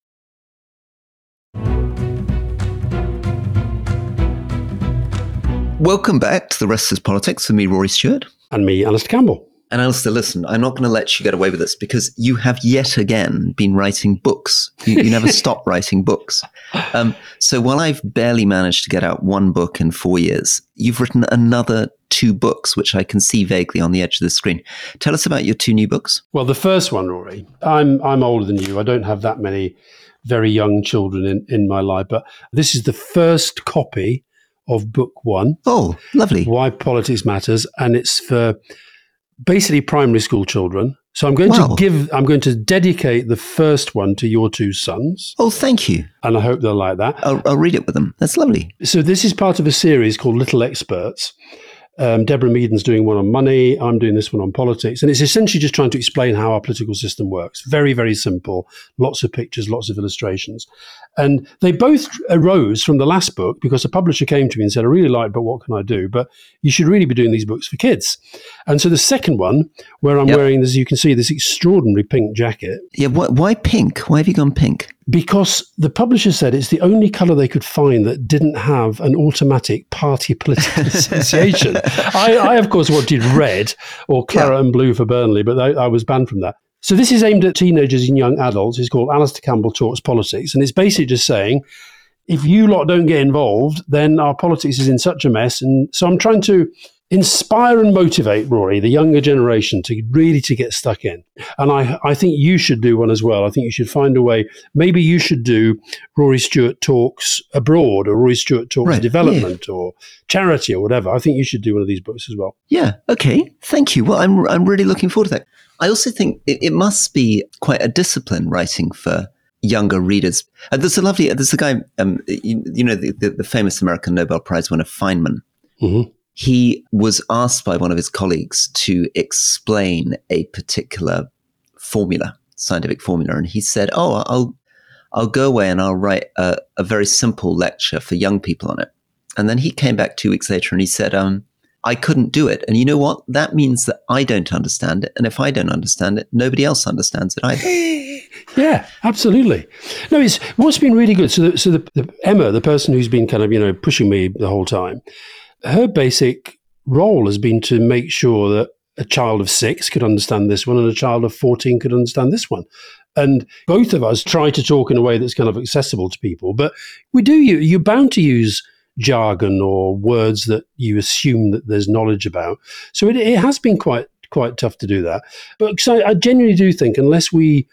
Welcome back to The Rest is Politics with me, Rory Stewart. And me, Alistair Campbell. And Alistair, listen, I'm not going to let you get away with this because you have yet again been writing books. You, you never stop writing books. Um, so while I've barely managed to get out one book in four years, you've written another two books, which I can see vaguely on the edge of the screen. Tell us about your two new books. Well, the first one, Rory, I'm I'm older than you. I don't have that many very young children in, in my life, but this is the first copy of book one. Oh, lovely. Why Politics Matters. And it's for basically primary school children. So I'm going Wow. to give, I'm going to dedicate the first one to your two sons. Oh, thank you. And I hope they'll like that. I'll, I'll read it with them. That's lovely. So this is part of a series called Little Experts. Um, Deborah Meaden's doing one on money. I'm doing this one on politics. And it's essentially just trying to explain how our political system works. Very, very simple. Lots of pictures, lots of illustrations. And they both arose from the last book because a publisher came to me and said, I really like, but what can I do? But you should really be doing these books for kids. And so the second one, where I'm Yep. wearing, as you can see, this extraordinary pink jacket, Yeah, wh- why pink? Why have you gone pink? because the publisher said it's the only colour they could find that didn't have an automatic party political association. I, I, of course, wanted red or claret Yeah. and blue for Burnley, but I, I was banned from that. So this is aimed at teenagers and young adults. It's called Alistair Campbell Talks Politics. And it's basically just saying, if you lot don't get involved, then our politics is in such a mess. And so I'm trying to inspire and motivate, Rory, the younger generation to really to get stuck in. And I, I think you should do one as well. I think you should find a way. Maybe you should do Rory Stewart Talks Abroad or Rory Stewart Talks Right, Development or Charity or whatever. I think you should do one of these books as well. Yeah. Okay. Thank you. Well, I'm I'm really looking forward to that. I also think it, it must be quite a discipline writing for younger readers. Uh, there's a lovely. There's a guy. Um, you, you know, the, the, the famous American Nobel Prize winner Feynman. Mm-hmm. He was asked by one of his colleagues to explain a particular formula, scientific formula, and he said, "Oh, I'll I'll go away and I'll write a, a very simple lecture for young people on it." And then he came back two weeks later and he said, um, I couldn't do it. And you know what? That means that I don't understand it. And if I don't understand it, nobody else understands it either. Yeah, absolutely. No, it's what's been really good. So, the, so the, the Emma, the person who's been kind of, you know, pushing me the whole time, her basic role has been to make sure that a child of six could understand this one and a child of fourteen could understand this one. And both of us try to talk in a way that's kind of accessible to people. But we do, you, you're bound to use jargon or words that you assume that there's knowledge about. So it, it has been quite quite tough to do that. But so I genuinely do think unless we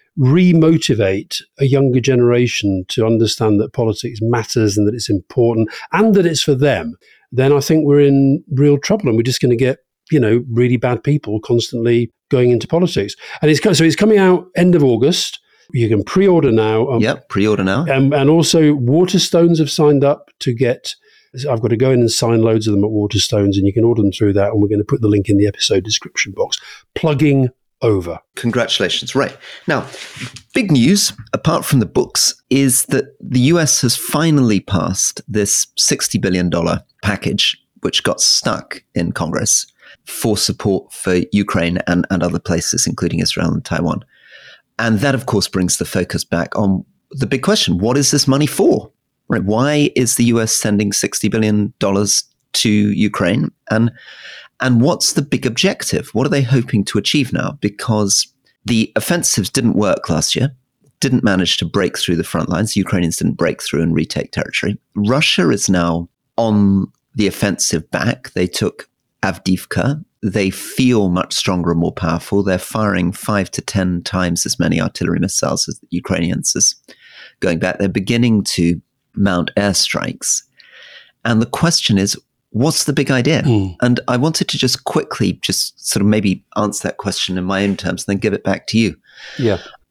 re-motivate a younger generation to understand that politics matters and that it's important and that it's for them, then I think we're in real trouble and we're just going to get, you know, really bad people constantly going into politics. And it's so it's coming out end of August. You can pre-order now. Um, Yep, pre-order now. And, and also Waterstones have signed up to get, I've got to go in and sign loads of them at Waterstones and you can order them through that. And we're going to put the link in the episode description box. Plugging over. Congratulations. Right. Now, big news, apart from the books, is that the U S has finally passed this sixty billion dollars package, which got stuck in Congress for support for Ukraine and, and other places, including Israel and Taiwan. And that, of course, brings the focus back on the big question. What is this money for? Right? Why is the U S sending sixty billion dollars to Ukraine? And And what's the big objective? What are they hoping to achieve now? Because the offensives didn't work last year, didn't manage to break through the front lines. The Ukrainians didn't break through and retake territory. Russia is now on the offensive back. They took Avdiivka. They feel much stronger and more powerful. They're firing five to ten times as many artillery missiles as the Ukrainians is going back. They're beginning to mount airstrikes. And the question is, what's the big idea? Mm. And I wanted to just quickly just sort of maybe answer that question in my own terms and then give it back to you. Yeah.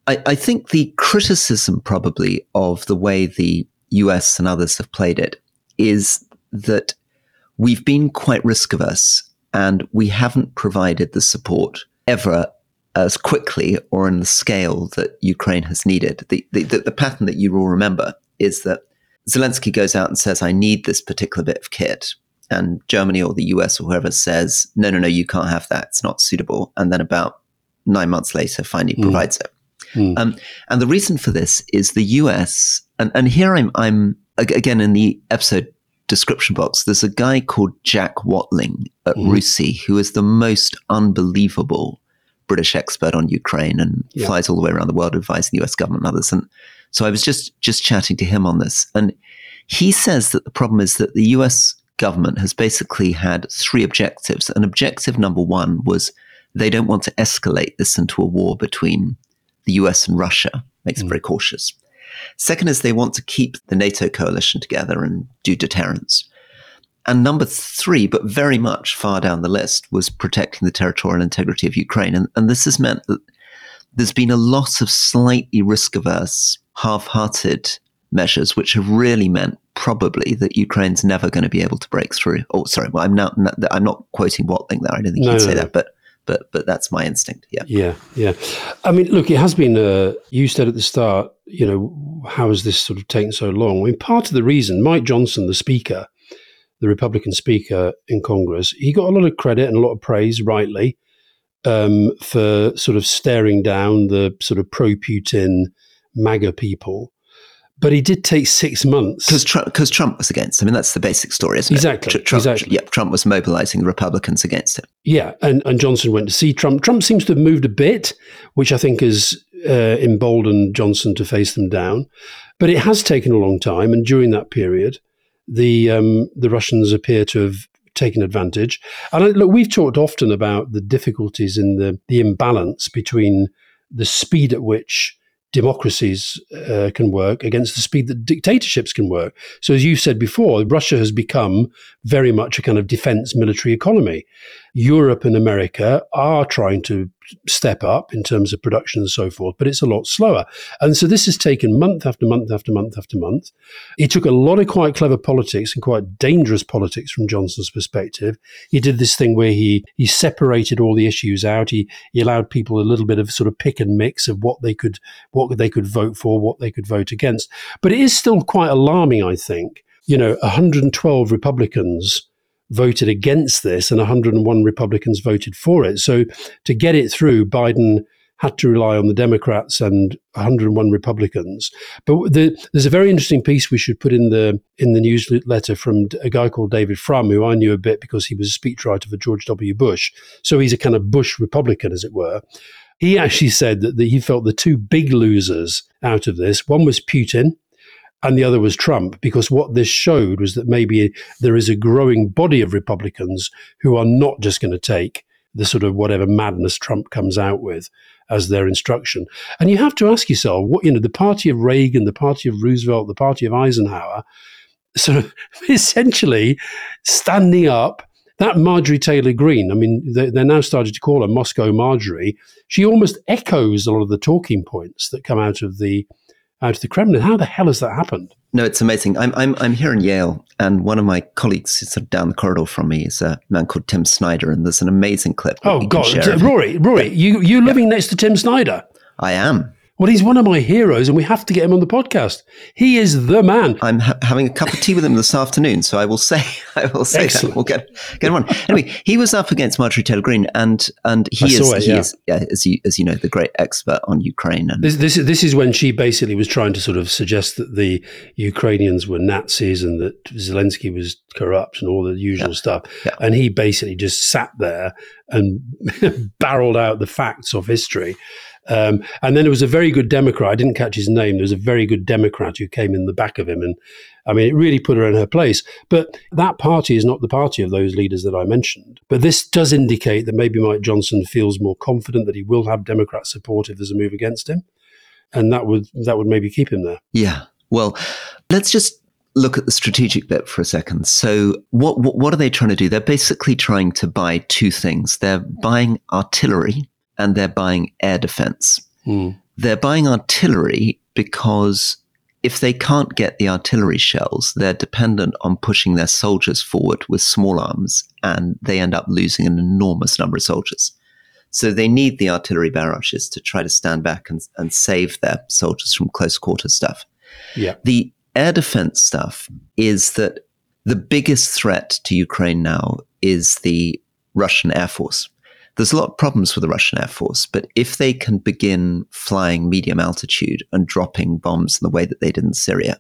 I, I think the criticism probably of the way the U S and others have played it is that we've been quite risk averse and we haven't provided the support ever as quickly or in the scale that Ukraine has needed. The, the, the, the pattern that you will remember is that Zelensky goes out and says, I need this particular bit of kit. And Germany or the U S or whoever says, no, no, no, you can't have that. It's not suitable. And then about nine months later, finally mm. provides it. Mm. Um, and the reason for this is the U S, and, and here I'm, I'm again in the episode description box, there's a guy called Jack Watling at mm. RUSI, who is the most unbelievable British expert on Ukraine and yeah. flies all the way around the world advising the U S government and others. And so I was just, just chatting to him on this. And he says that the problem is that the U S government has basically had three objectives. And objective number one was they don't want to escalate this into a war between the U S and Russia. Makes mm. it very cautious. Second is they want to keep the NATO coalition together and do deterrence. And number three, but very much far down the list, was protecting the territorial integrity of Ukraine. And, and this has meant that there's been a lot of slightly risk-averse, half-hearted measures, which have really meant probably that Ukraine's never going to be able to break through. Oh, sorry, well, I'm not, I'm not quoting Watling there. I don't think no, he'd no, say no. that, but but but that's my instinct. Yeah, yeah, yeah. I mean, look, it has been. Uh, you said at the start, you know, how has this sort of taken so long? I mean, part of the reason, Mike Johnson, the Speaker, the Republican Speaker in Congress, he got a lot of credit and a lot of praise, rightly, um, for sort of staring down the sort of pro-Putin MAGA people. But he did take six months. Because Trump, Trump was against him. I mean, that's the basic story, isn't exactly, it? Trump, exactly. Yeah, Trump was mobilizing the Republicans against him. Yeah, and, and Johnson went to see Trump. Trump seems to have moved a bit, which I think has uh, emboldened Johnson to face them down. But it has taken a long time. And during that period, the um, the Russians appear to have taken advantage. And I, look, we've talked often about the difficulties in the, the imbalance between the speed at which democracies uh, can work against the speed that dictatorships can work. So as you said before, Russia has become very much a kind of defense military economy. Europe and America are trying to step up in terms of production and so forth, but it's a lot slower. And so this has taken month after month after month after month. It took a lot of quite clever politics and quite dangerous politics from Johnson's perspective. He did this thing where he he separated all the issues out. He, he allowed people a little bit of sort of pick and mix of what they could what they could vote for, what they could vote against. But it is still quite alarming, I think. You know, one hundred twelve Republicans voted against this and one hundred one Republicans voted for it. So to get it through, Biden had to rely on the Democrats and one hundred one Republicans. But the, there's a very interesting piece we should put in the in the newsletter from a guy called David Frum, who I knew a bit because he was a speechwriter for George W. Bush. So he's a kind of Bush Republican, as it were. He actually said that the, he felt the two big losers out of this, one was Putin, and the other was Trump, because what this showed was that maybe there is a growing body of Republicans who are not just going to take the sort of whatever madness Trump comes out with as their instruction. And you have to ask yourself, what, you know, the party of Reagan, the party of Roosevelt, the party of Eisenhower, sort of essentially standing up. That Marjorie Taylor Greene, I mean, they're now starting to call her Moscow Marjorie. She almost echoes a lot of the talking points that come out of the out of the Kremlin. How the hell has that happened? No, it's amazing. I'm I'm I'm here in Yale, and one of my colleagues who's sort of down the corridor from me is a man called Tim Snyder, and there's an amazing clip. Oh God, Rory, Rory, yeah. you you living yeah. next to Tim Snyder? I am. Well, he's one of my heroes, and we have to get him on the podcast. He is the man. I'm ha- having a cup of tea with him this afternoon, so I will say, I will say Excellent. that we'll get get him on. Anyway, he was up against Marjorie Taylor Greene, and and he I is it, he yeah. is yeah, as you as you know, the great expert on Ukraine. And this this this is when she basically was trying to sort of suggest that the Ukrainians were Nazis and that Zelensky was corrupt and all the usual yeah. stuff, yeah. and he basically just sat there and barreled out the facts of history. Um, and then there was a very good Democrat. I didn't catch his name. There was a very good Democrat who came in the back of him. And I mean, it really put her in her place. But that party is not the party of those leaders that I mentioned. But this does indicate that maybe Mike Johnson feels more confident that he will have Democrat support if there's a move against him. And that would that would maybe keep him there. Yeah. Well, let's just look at the strategic bit for a second. So what, what, what are they trying to do? They're basically trying to buy two things. They're buying artillery and they're buying air defense. Mm. they're buying artillery because if they can't get the artillery shells, they're dependent on pushing their soldiers forward with small arms, and they end up losing an enormous number of soldiers. So they need the artillery barrages to try to stand back and, and save their soldiers from close quarters stuff. Yeah. The air defense stuff is that the biggest threat to Ukraine now is the Russian Air Force. There's a lot of problems with the Russian Air Force, but if they can begin flying medium altitude and dropping bombs in the way that they did in Syria,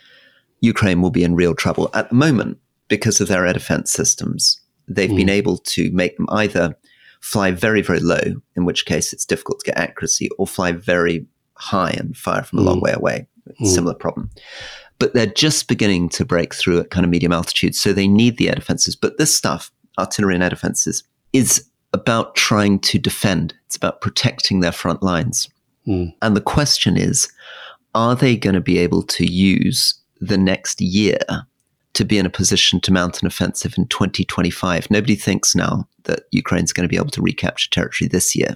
Ukraine will be in real trouble. At the moment, because of their air defense systems, they've mm. been able to make them either fly very, very low, in which case it's difficult to get accuracy, or fly very high and fire from a mm. long way away. Mm. Similar problem. But they're just beginning to break through at kind of medium altitude, so they need the air defenses. But this stuff, artillery and air defenses, is about trying to defend. It's about protecting their front lines. Mm. And the question is, are they going to be able to use the next year to be in a position to mount an offensive in twenty twenty-five? Nobody thinks now that Ukraine's going to be able to recapture territory this year.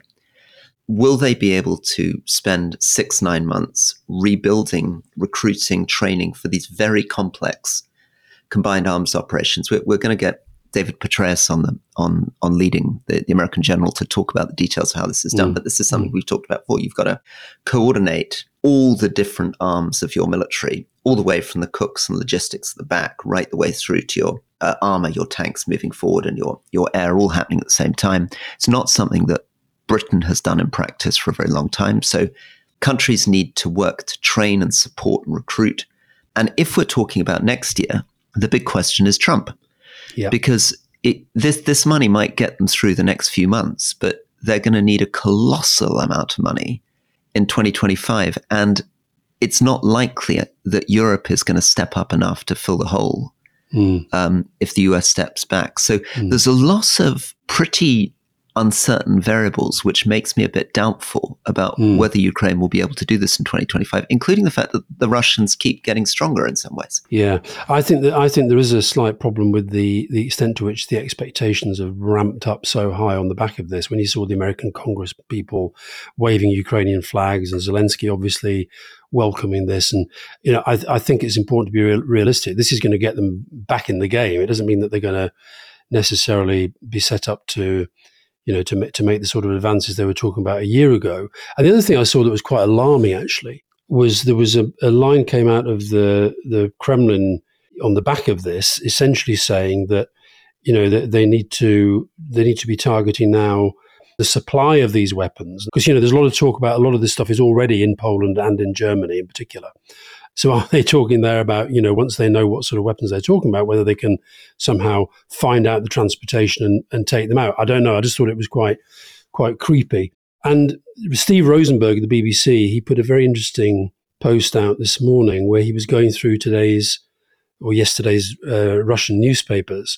Will they be able to spend six, nine months rebuilding, recruiting, training for these very complex combined arms operations? We're, we're going to get David Petraeus on the on on leading the, the American general to talk about the details of how this is done. Mm. But this is something mm. we've talked about before. You've got to coordinate all the different arms of your military, all the way from the cooks and logistics at the back, right the way through to your uh, armor, your tanks moving forward, and your your air, all happening at the same time. It's not something that Britain has done in practice for a very long time. So countries need to work to train and support and recruit. And if we're talking about next year, the big question is Trump. Yeah. Because it, this this money might get them through the next few months, but they're going to need a colossal amount of money in twenty twenty-five. And it's not likely that Europe is going to step up enough to fill the hole mm. um, if the U S steps back. So mm. there's a lot of pretty uncertain variables, which makes me a bit doubtful about mm. whether Ukraine will be able to do this in twenty twenty-five, including the fact that the Russians keep getting stronger in some ways. Yeah, I think that I think there is a slight problem with the the extent to which the expectations have ramped up so high on the back of this. When you saw the American Congress people waving Ukrainian flags and Zelensky obviously welcoming this, and you know, I, I think it's important to be real, realistic. This is going to get them back in the game. It doesn't mean that they're going to necessarily be set up to, you know, to, to make the sort of advances they were talking about a year ago. And the other thing I saw that was quite alarming, actually, was there was a, a line came out of the, the Kremlin on the back of this, essentially saying that, you know, that they need to they need to be targeting now the supply of these weapons. Because, you know, there's a lot of talk about a lot of this stuff is already in Poland and in Germany in particular. So are they talking there about, you know, once they know what sort of weapons they're talking about, whether they can somehow find out the transportation and, and take them out? I don't know. I just thought it was quite quite creepy. And Steve Rosenberg of the B B C, he put a very interesting post out this morning where he was going through today's or yesterday's uh, Russian newspapers.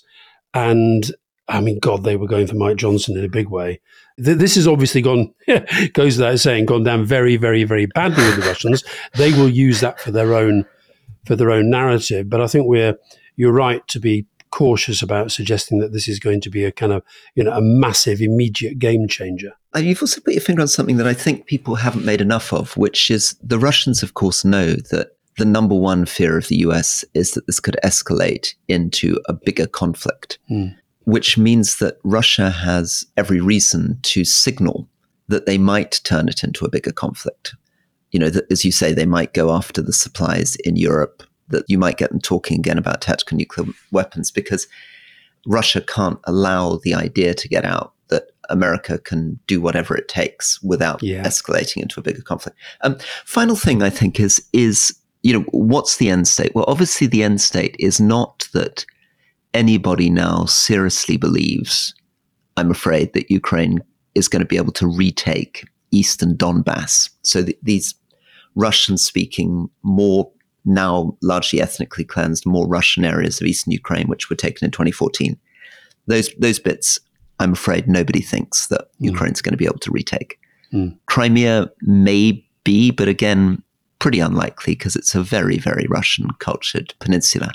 And I mean, God, they were going for Mike Johnson in a big way. This has obviously gone, goes without saying, gone down very, very, very badly with the Russians. They will use that for their own, for their own narrative. But I think we're, you're right to be cautious about suggesting that this is going to be a kind of, you know, a massive, immediate game changer. You've also put your finger on something that I think people haven't made enough of, which is the Russians, of course, know that the number one fear of the U S is that this could escalate into a bigger conflict. Mm. Which means that Russia has every reason to signal that they might turn it into a bigger conflict. You know, that, as you say, they might go after the supplies in Europe, that you might get them talking again about tactical nuclear weapons, because Russia can't allow the idea to get out that America can do whatever it takes without yeah. escalating into a bigger conflict. Um, final thing, I think, is, is, you know, what's the end state? Well, obviously the end state is not that anybody now seriously believes, I'm afraid, that Ukraine is going to be able to retake eastern Donbass. So th- these Russian-speaking, more now largely ethnically cleansed, more Russian areas of eastern Ukraine, which were taken in twenty fourteen, those those bits, I'm afraid nobody thinks that mm. Ukraine's going to be able to retake. Mm. Crimea may be, but again, pretty unlikely because it's a very, very Russian-cultured peninsula.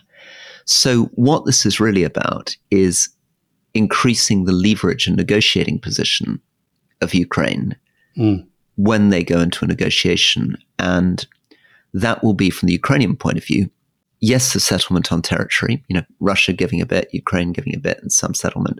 So what this is really about is increasing the leverage and negotiating position of Ukraine mm. when they go into a negotiation. And that will be, from the Ukrainian point of view, yes, a settlement on territory, you know, Russia giving a bit, Ukraine giving a bit, and some settlement,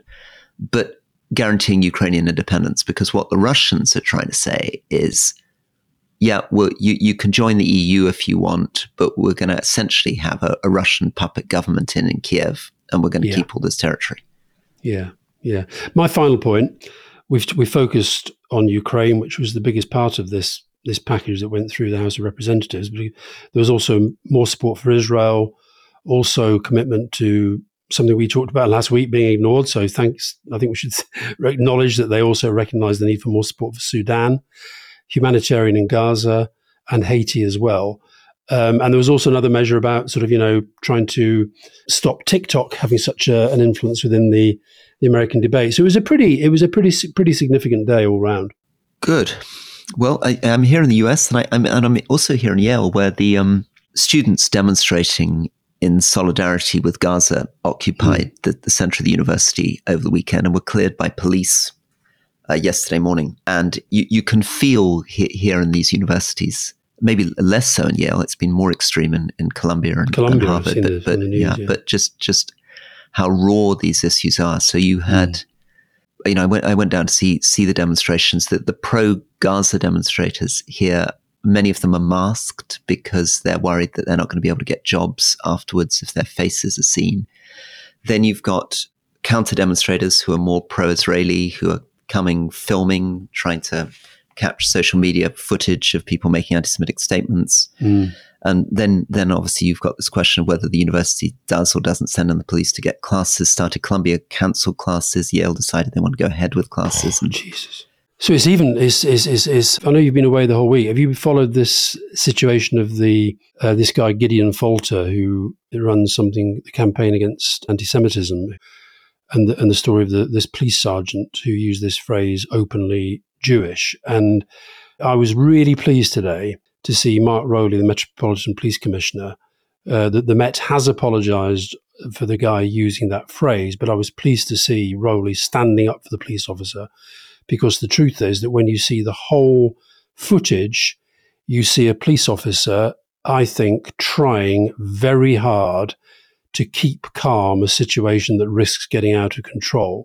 but guaranteeing Ukrainian independence. Because what the Russians are trying to say is, yeah, well, you, you can join the E U if you want, but we're going to essentially have a, a Russian puppet government in, in Kiev, and we're going to Yeah. keep all this territory. Yeah, yeah. My final point, we've we focused on Ukraine, which was the biggest part of this this package that went through the House of Representatives. But there was also more support for Israel, also commitment to something we talked about last week being ignored. So thanks. I think we should acknowledge that they also recognise the need for more support for Sudan, humanitarian in Gaza, and Haiti as well. Um, and there was also another measure about sort of, you know, trying to stop TikTok having such a, an influence within the, the American debate. So it was a pretty, it was a pretty, pretty significant day all round. Good. Well, I, I'm here in the U S, and, I, I'm, and I'm also here in Yale, where the um, students demonstrating in solidarity with Gaza occupied mm. the, the center of the university over the weekend and were cleared by police uh, yesterday morning. And you, you can feel he, here in these universities, maybe less so in Yale, it's been more extreme in, in Columbia and, Columbia, and Harvard, but, the, but, news, yeah, yeah. but just just how raw these issues are. So you had... Mm. You know, I went. I went down to see see the demonstrations. That the pro-Gaza demonstrators here, many of them are masked because they're worried that they're not going to be able to get jobs afterwards if their faces are seen. Then you've got counter demonstrators who are more pro-Israeli, who are coming, filming, trying to capture social media footage of people making anti-Semitic statements. Mm. And then, then obviously you've got this question of whether the university does or doesn't send in the police to get classes started. Columbia cancelled classes. Yale decided they want to go ahead with classes. Oh, and Jesus. So it's even, is, is, is, is, I know you've been away the whole week. Have you followed this situation of the, uh, this guy, Gideon Falter, who runs something, the campaign against anti-Semitism, and the, and the story of the, this police sergeant who used this phrase, openly Jewish? And I was really pleased today to see Mark Rowley, the Metropolitan Police Commissioner, uh, that the Met has apologised for the guy using that phrase, but I was pleased to see Rowley standing up for the police officer, because the truth is that when you see the whole footage, you see a police officer, I think, trying very hard to keep calm a situation that risks getting out of control.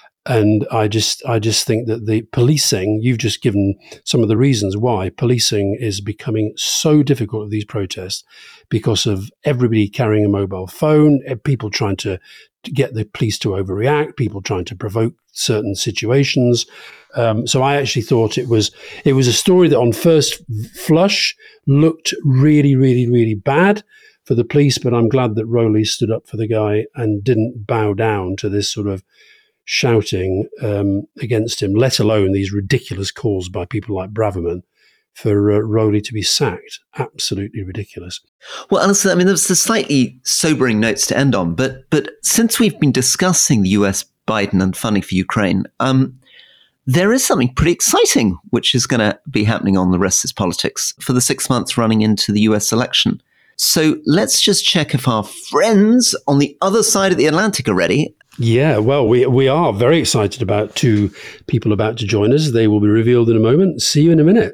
And I just I just think that the policing, you've just given some of the reasons why policing is becoming so difficult at these protests, because of everybody carrying a mobile phone, people trying to, to get the police to overreact, people trying to provoke certain situations. Um, so I actually thought it was it was a story that on first flush looked really, really, really bad for the police, but I'm glad that Rowley stood up for the guy and didn't bow down to this sort of shouting um, against him, let alone these ridiculous calls by people like Braverman for uh, Rowley to be sacked. Absolutely ridiculous. Well, honestly, I mean, there's the slightly sobering notes to end on, but but since we've been discussing the U S, Biden, and funding for Ukraine, um, there is something pretty exciting which is going to be happening on the rest of this politics for the six months running into the U S election. So let's just check if our friends on the other side of the Atlantic are ready. Yeah, well, we we are very excited about two people about to join us. They will be revealed in a moment. See you in a minute.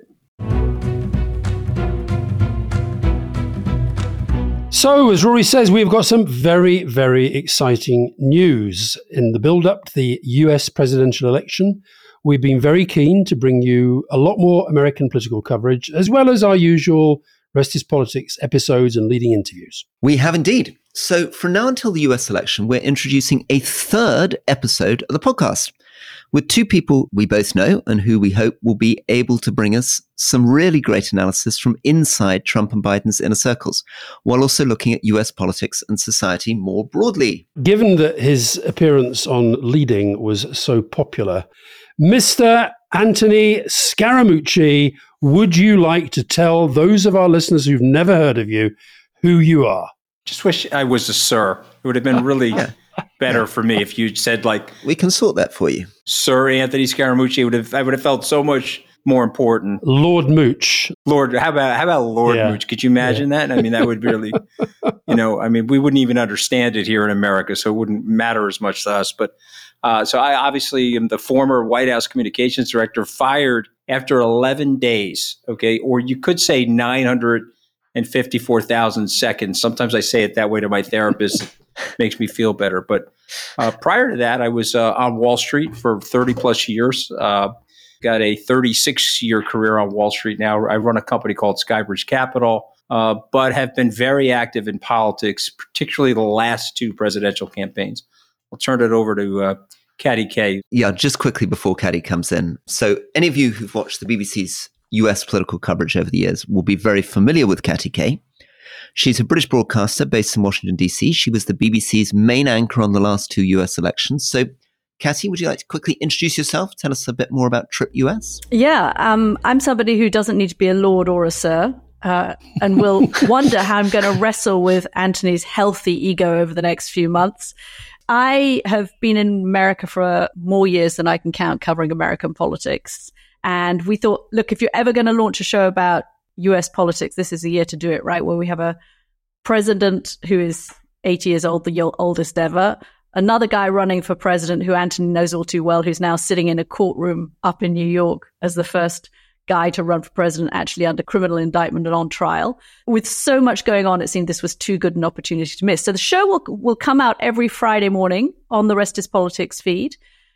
So, as Rory says, we've got some very, very exciting news. In the build-up to the U S presidential election, we've been very keen to bring you a lot more American political coverage, as well as our usual Rest is Politics episodes and leading interviews. We have indeed. So from now until the U S election, we're introducing a third episode of the podcast with two people we both know and who we hope will be able to bring us some really great analysis from inside Trump and Biden's inner circles, while also looking at U S politics and society more broadly. Given that his appearance on Leading was so popular, Mister Anthony Scaramucci, would you like to tell those of our listeners who've never heard of you who you are? Just wish I was a sir. It would have been really yeah. better yeah. for me if you said, like, we can sort that for you, Sir Anthony Scaramucci. Would have I would have felt so much more important. Lord Mooch. Lord, how about how about Lord yeah. Mooch? Could you imagine yeah. that? I mean, that would really, you know, I mean, we wouldn't even understand it here in America, so it wouldn't matter as much to us. But uh, so I obviously am the former White House communications director, fired after eleven days, okay, or you could say nine hundred fifty-four thousand seconds. Sometimes I say it that way to my therapist. It makes me feel better. But uh, prior to that, I was uh, on Wall Street for thirty plus years. Uh, got a thirty-six year career on Wall Street now. I run a company called Skybridge Capital, uh, but have been very active in politics, particularly the last two presidential campaigns. I'll turn it over to uh, Katty Kay. Yeah, just quickly before Katty comes in. So any of you who've watched the B B C's U S political coverage over the years will be very familiar with Katty Kay. She's a British broadcaster based in Washington, D C. She was the B B C's main anchor on the last two U S elections. So, Katty, would you like to quickly introduce yourself? Tell us a bit more about Trip U S. Yeah, um, I'm somebody who doesn't need to be a lord or a sir, uh, and will wonder how I'm going to wrestle with Anthony's healthy ego over the next few months. I have been in America for uh, more years than I can count covering American politics. And we thought, look, if you're ever going to launch a show about U S politics, this is the year to do it, right? Where we have a president who is eighty years old, the oldest ever, another guy running for president who Anthony knows all too well, who's now sitting in a courtroom up in New York as the first guy to run for president, actually under criminal indictment and on trial. With so much going on, it seemed this was too good an opportunity to miss. So the show will will come out every Friday morning on the Rest is Politics feed.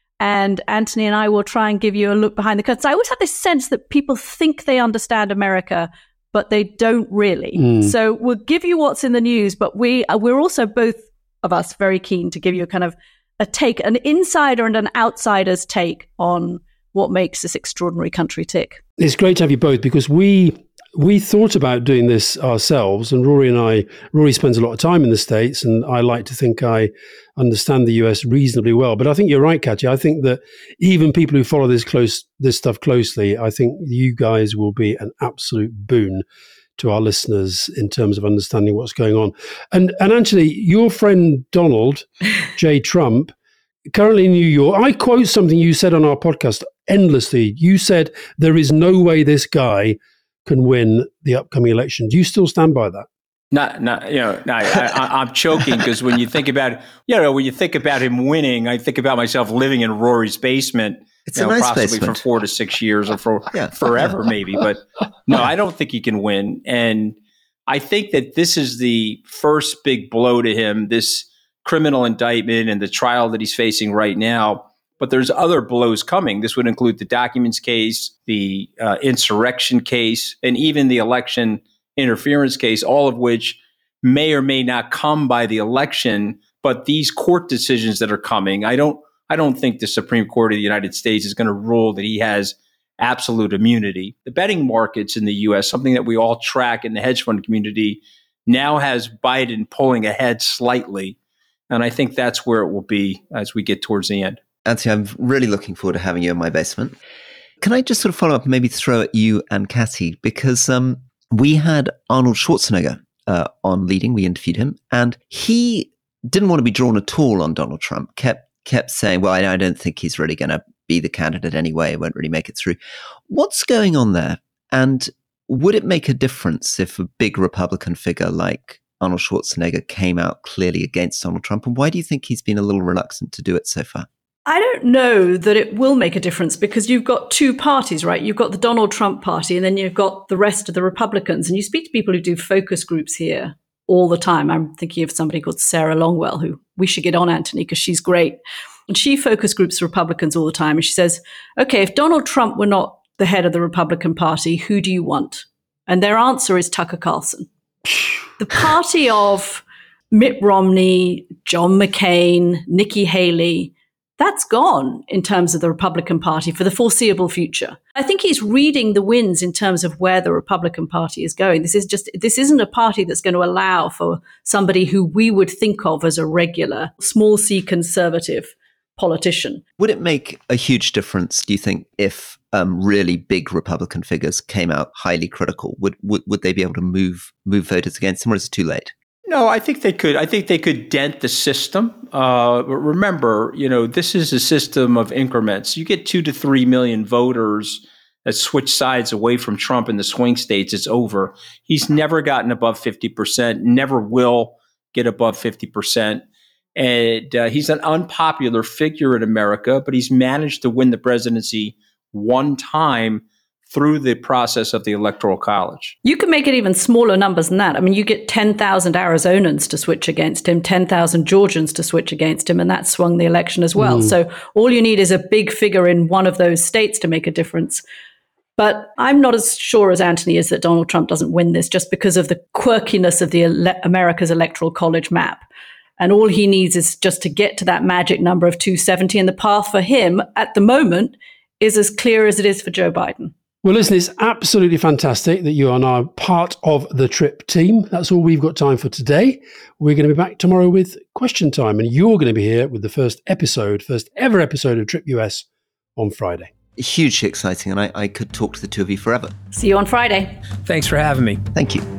And Anthony and I will try and give you a look behind the curtains. I always have this sense that people think they understand America, but they don't really. Mm. So we'll give you what's in the news, but we, we're also both of us very keen to give you a kind of a take, an insider and an outsider's take on what makes this extraordinary country tick. It's great to have you both, because we we thought about doing this ourselves, and Rory and I, Rory spends a lot of time in the States, and I like to think I understand the U S reasonably well. But I think you're right, Katty. I think that even people who follow this close, this stuff closely, I think you guys will be an absolute boon to our listeners in terms of understanding what's going on. And and Anthony, your friend Donald J. Trump, currently in New York, I quote something you said on our podcast endlessly. You said, there is no way this guy can win the upcoming election. Do you still stand by that? Not, not, you know, no, I, I, I'm choking because when you think about, you know, when you think about him winning, I think about myself living in Rory's basement. It's you a know, nice possibly basement. for four to six years or for yeah. forever, maybe. But no, I don't think he can win. And I think that this is the first big blow to him, this criminal indictment and the trial that he's facing right now. But there's other blows coming. This would include the documents case, the uh, insurrection case, and even the election interference case, all of which may or may not come by the election. But these court decisions that are coming, I don't, I don't think the Supreme Court of the United States is going to rule that he has absolute immunity. The betting markets in the U S, something that we all track in the hedge fund community, now has Biden pulling ahead slightly. And I think that's where it will be as we get towards the end. Anthony, I'm really looking forward to having you in my basement. Can I just sort of follow up and maybe throw at you and Katty? Because um, we had Arnold Schwarzenegger uh, on Leading. We interviewed him, and he didn't want to be drawn at all on Donald Trump, kept kept saying, well, I, I don't think he's really going to be the candidate anyway. It won't really make it through. What's going on there? And would it make a difference if a big Republican figure like Arnold Schwarzenegger came out clearly against Donald Trump? And why do you think he's been a little reluctant to do it so far? I don't know that it will make a difference, because you've got two parties, right? You've got the Donald Trump party, and then you've got the rest of the Republicans. And you speak to people who do focus groups here all the time. I'm thinking of somebody called Sarah Longwell, who we should get on, Anthony, because she's great. And she focus groups Republicans all the time. And she says, okay, if Donald Trump were not the head of the Republican Party, who do you want? And their answer is Tucker Carlson. The party of Mitt Romney, John McCain, Nikki Haley, that's gone in terms of the Republican Party for the foreseeable future. I think he's reading the winds in terms of where the Republican Party is going. This is just, this isn't a party that's going to allow for somebody who we would think of as a regular, small c conservative politician. Would it make a huge difference, do you think, if um, really big Republican figures came out highly critical? Would, would would they be able to move move voters against them, or is it too late? No, I think they could. I think they could dent the system. Uh, but remember, you know, this is a system of increments. You get two to three million voters that switch sides away from Trump in the swing states. It's over. He's never gotten above fifty percent, never will get above fifty percent. And uh, he's an unpopular figure in America, but he's managed to win the presidency one time through the process of the Electoral College. You can make it even smaller numbers than that. I mean, you get ten thousand Arizonans to switch against him, ten thousand Georgians to switch against him, and that swung the election as well. Mm. So all you need is a big figure in one of those states to make a difference. But I'm not as sure as Anthony is that Donald Trump doesn't win this just because of the quirkiness of the ele- America's Electoral College map. And all he needs is just to get to that magic number of two seventy. And the path for him at the moment is as clear as it is for Joe Biden. Well, listen, it's absolutely fantastic that you are now part of the Trip team. That's all we've got time for today. We're going to be back tomorrow with Question Time, and you're going to be here with the first episode, first ever episode of Trip U S on Friday. Hugely exciting, and I, I could talk to the two of you forever. See you on Friday. Thanks for having me. Thank you.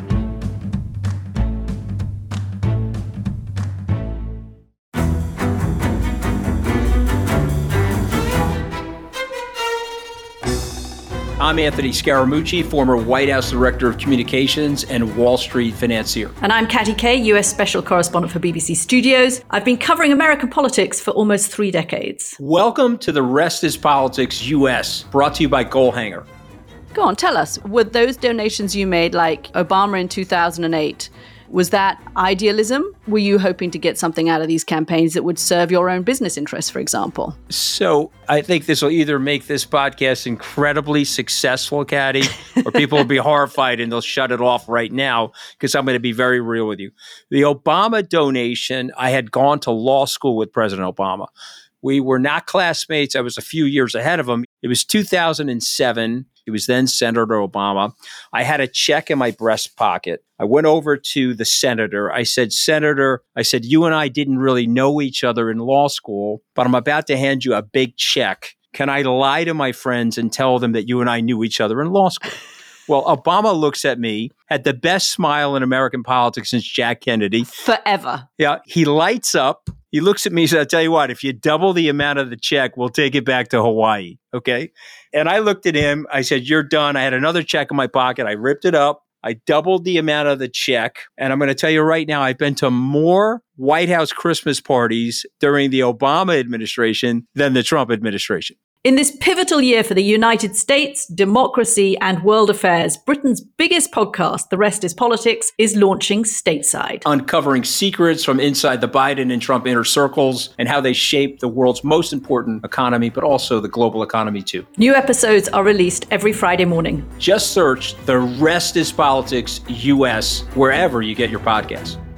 I'm Anthony Scaramucci, former White House Director of Communications and Wall Street financier. And I'm Katty Kay, U S Special Correspondent for B B C Studios. I've been covering American politics for almost three decades. Welcome to The Rest is Politics U S, brought to you by Goalhanger. Go on, tell us, were those donations you made, like Obama in two thousand eight, was that idealism? Were you hoping to get something out of these campaigns that would serve your own business interests, for example? So I think this will either make this podcast incredibly successful, Katty, or people will be horrified and they'll shut it off right now because I'm going to be very real with you. The Obama donation, I had gone to law school with President Obama. We were not classmates. I was a few years ahead of him. It was two thousand seven. He was then Senator Obama. I had a check in my breast pocket. I went over to the senator. I said, Senator, I said, you and I didn't really know each other in law school, but I'm about to hand you a big check. Can I lie to my friends and tell them that you and I knew each other in law school? Well, Obama looks at me, had the best smile in American politics since Jack Kennedy. Forever. Yeah. He lights up. He looks at me and says, I'll tell you what, if you double the amount of the check, we'll take it back to Hawaii. Okay. And I looked at him. I said, you're done. I had another check in my pocket. I ripped it up. I doubled the amount of the check. And I'm going to tell you right now, I've been to more White House Christmas parties during the Obama administration than the Trump administration. In this pivotal year for the United States, democracy, and world affairs, Britain's biggest podcast, The Rest is Politics, is launching stateside. Uncovering secrets from inside the Biden and Trump inner circles and how they shape the world's most important economy, but also the global economy too. New episodes are released every Friday morning. Just search The Rest is Politics U S wherever you get your podcasts.